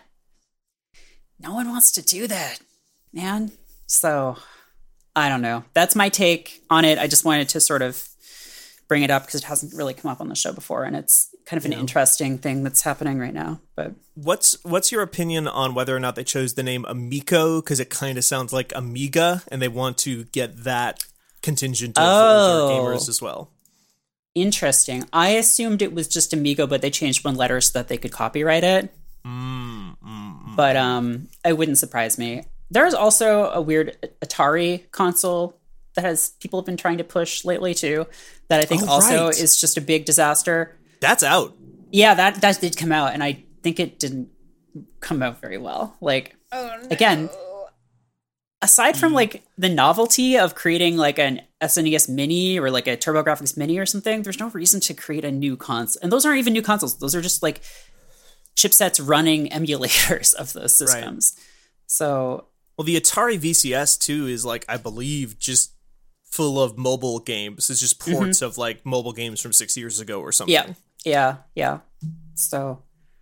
no one wants to do that, man. So, I don't know. That's my take on it. I just wanted to sort of bring it up because it hasn't really come up on the show before, and it's kind of an interesting thing that's happening right now. But What's what's your opinion on whether or not they chose the name Amico? Because it kind of sounds like Amiga, and they want to get that contingent of Oh. older gamers as well. interesting. I assumed it was just Amigo, but they changed one letter so that they could copyright it. Mm, mm, mm. But um, it wouldn't surprise me. There's also a weird Atari console that has people have been trying to push lately too. That I think Oh, also right. is just a big disaster. That's out. Yeah, that that did come out, and I think it didn't come out very well. Like Oh, no. again, aside from like the novelty of creating like an S N E S Mini or like a TurboGrafx Mini or something, there's no reason to create a new console. And those aren't even new consoles. Those are just like chipsets running emulators of those systems. Right. So, well, the Atari V C S too is like, I believe, just full of mobile games. It's just ports mm-hmm. of like mobile games from six years ago or something. Yeah, yeah, yeah. So,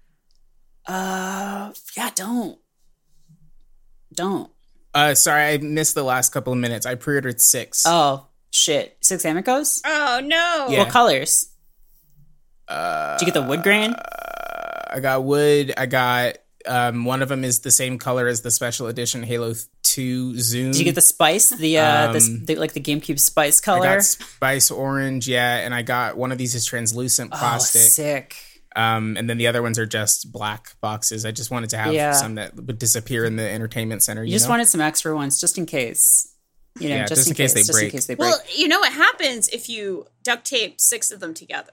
uh, yeah, don't, don't. Uh, sorry, I missed the last couple of minutes. I pre-ordered six. Oh shit, six Amicos. Oh no! Yeah. What colors? Uh, Did you get the wood grain? Uh, I got wood. I got um, one of them is the same color as the special edition Halo two Zoom. Did you get the spice? The uh, um, this, the, like the GameCube spice color. I got spice orange, yeah, and I got one of these is translucent plastic. Oh, sick. Um, and then the other ones are just black boxes. I just wanted to have yeah. some that would disappear in the entertainment center. You, you just know? wanted some extra ones just in case. You know, yeah, just, just in, in case, case, they just break. in case they break. Well, you know what happens if you duct tape six of them together?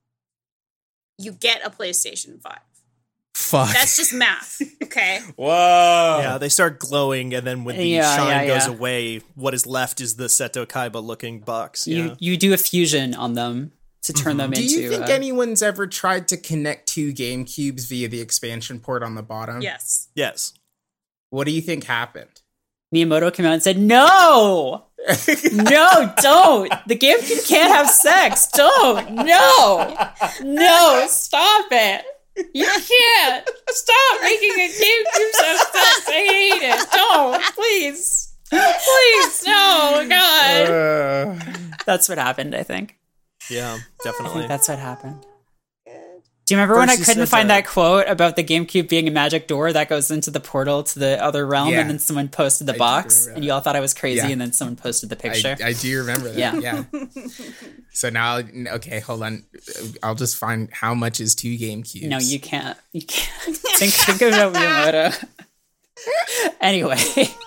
You get a PlayStation five. Fuck. That's just math. Okay. Whoa. Yeah, they start glowing, and then when the yeah, shine yeah, goes yeah. away, what is left is the Seto Kaiba looking box. You Yeah. you do a fusion on them to turn mm-hmm. them do into. Do you think uh, anyone's ever tried to connect two GameCubes via the expansion port on the bottom? Yes. Yes. What do you think happened? Miyamoto came out and said, "No, no, don't. The GameCube can't have sex. Don't. No, no, stop it. You can't. Stop making a GameCube have sex. I hate it. Don't, please, please, no, God." Uh, That's what happened, I think. Yeah, I definitely. think that's what happened. Do you remember First when I couldn't find that. that quote about the GameCube being a magic door that goes into the portal to the other realm, yeah. and then someone posted the I box, and you all thought I was crazy, yeah. and then someone posted the picture? I, I do remember that. Yeah. yeah. So now, okay, hold on. I'll just find how much is two GameCubes. No, you can't. You can't. think, think about Miyamoto. Anyway,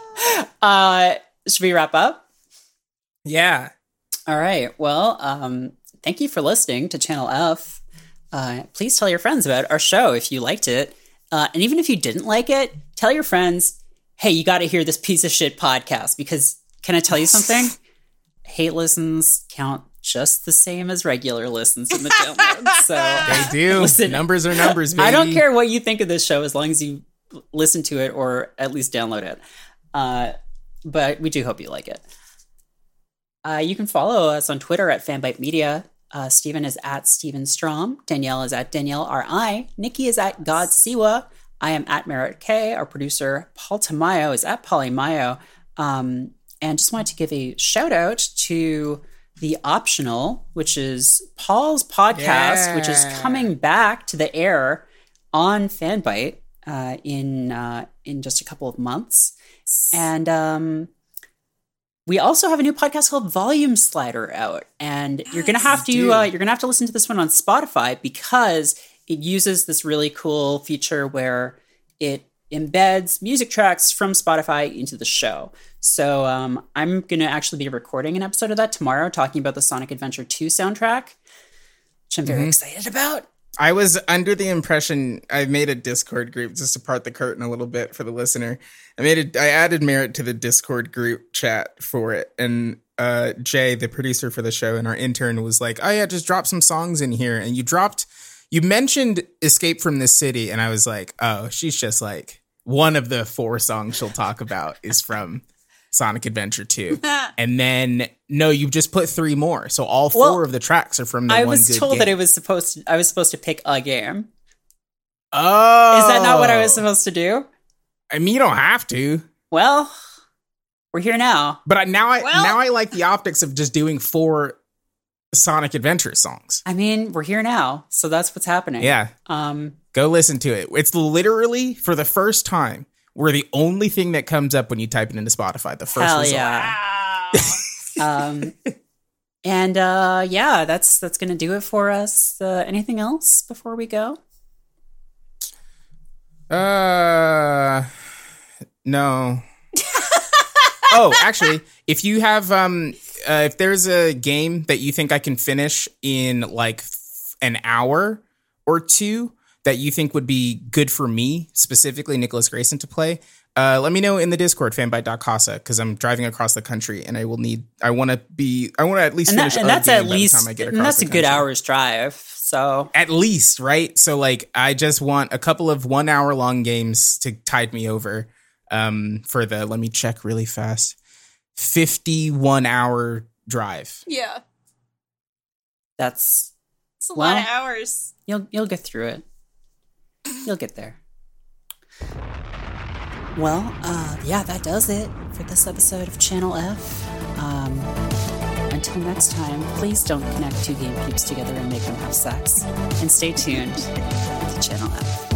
uh, should we wrap up? Yeah. All right. Well, um, thank you for listening to Channel F. Uh, please tell your friends about our show if you liked it. Uh, and even if you didn't like it, tell your friends, hey, you got to hear this piece of shit podcast, because can I tell you something? Hate listens count just the same as regular listens in the download. So they do. Listen, numbers are numbers, baby. I don't care what you think of this show as long as you listen to it or at least download it. Uh, but we do hope you like it. Uh, you can follow us on Twitter at Fanbyte Media. Uh, Steven is at Steven Strom. Danielle is at Danielle R I. Nikki is at God Siwa. I am at Merritt K. Our producer, Paul Tamayo, is at Polly Mayo. Um, and just wanted to give a shout out to The Optional, which is Paul's podcast, yeah. which is coming back to the air on Fanbyte uh, in uh, in just a couple of months. And um, we also have a new podcast called Volume Slider out, and yes, you're gonna have to uh, you're gonna have to listen to this one on Spotify, because it uses this really cool feature where it embeds music tracks from Spotify into the show. So um, I'm gonna actually be recording an episode of that tomorrow, talking about the Sonic Adventure two soundtrack, which I'm very mm-hmm. excited about. I was under the impression, I made a Discord group just to part the curtain a little bit for the listener. I made a, I added Merritt to the Discord group chat for it. And uh, Jay, the producer for the show, and our intern was like, oh yeah, just drop some songs in here. And you dropped, you mentioned Escape from the City. And I was like, oh, she's just like, one of the four songs she'll talk about is from Sonic Adventure two. And then, no, you just put three more. So all four well, of the tracks are from the I one was good told game. that it was supposed to, I was supposed to pick a game. Oh. Is that not what I was supposed to do? I mean, you don't have to. Well, we're here now. But I, now I well, now I like the optics of just doing four Sonic Adventure songs. I mean, we're here now, so that's what's happening. Yeah. Um, Go listen to it. It's literally, for the first time, we're the only thing that comes up when you type it into Spotify. The first hell result. yeah. um, and uh, yeah, that's that's gonna do it for us. Uh, anything else before we go? Uh, no. Oh, actually, if you have um, uh, if there's a game that you think I can finish in like an hour or two that you think would be good for me, specifically Nicholas Grayson, to play, uh, let me know in the Discord, fanbyte dot casa, because I'm driving across the country and I will need, I want to be, I want to at least and finish that, and that's at least, by the time I get across and that's the a good country. hour's drive. So At least, right? So like, I just want a couple of one hour long games to tide me over um, for the, let me check really fast, fifty-one hour drive. Yeah. that's, It's a Well, lot of hours. you'll, you'll get through it. You'll get there. Well, uh, yeah, that does it for this episode of Channel F. Um, until next time, please don't connect two game cubes together and make them have sex. And stay tuned to Channel F.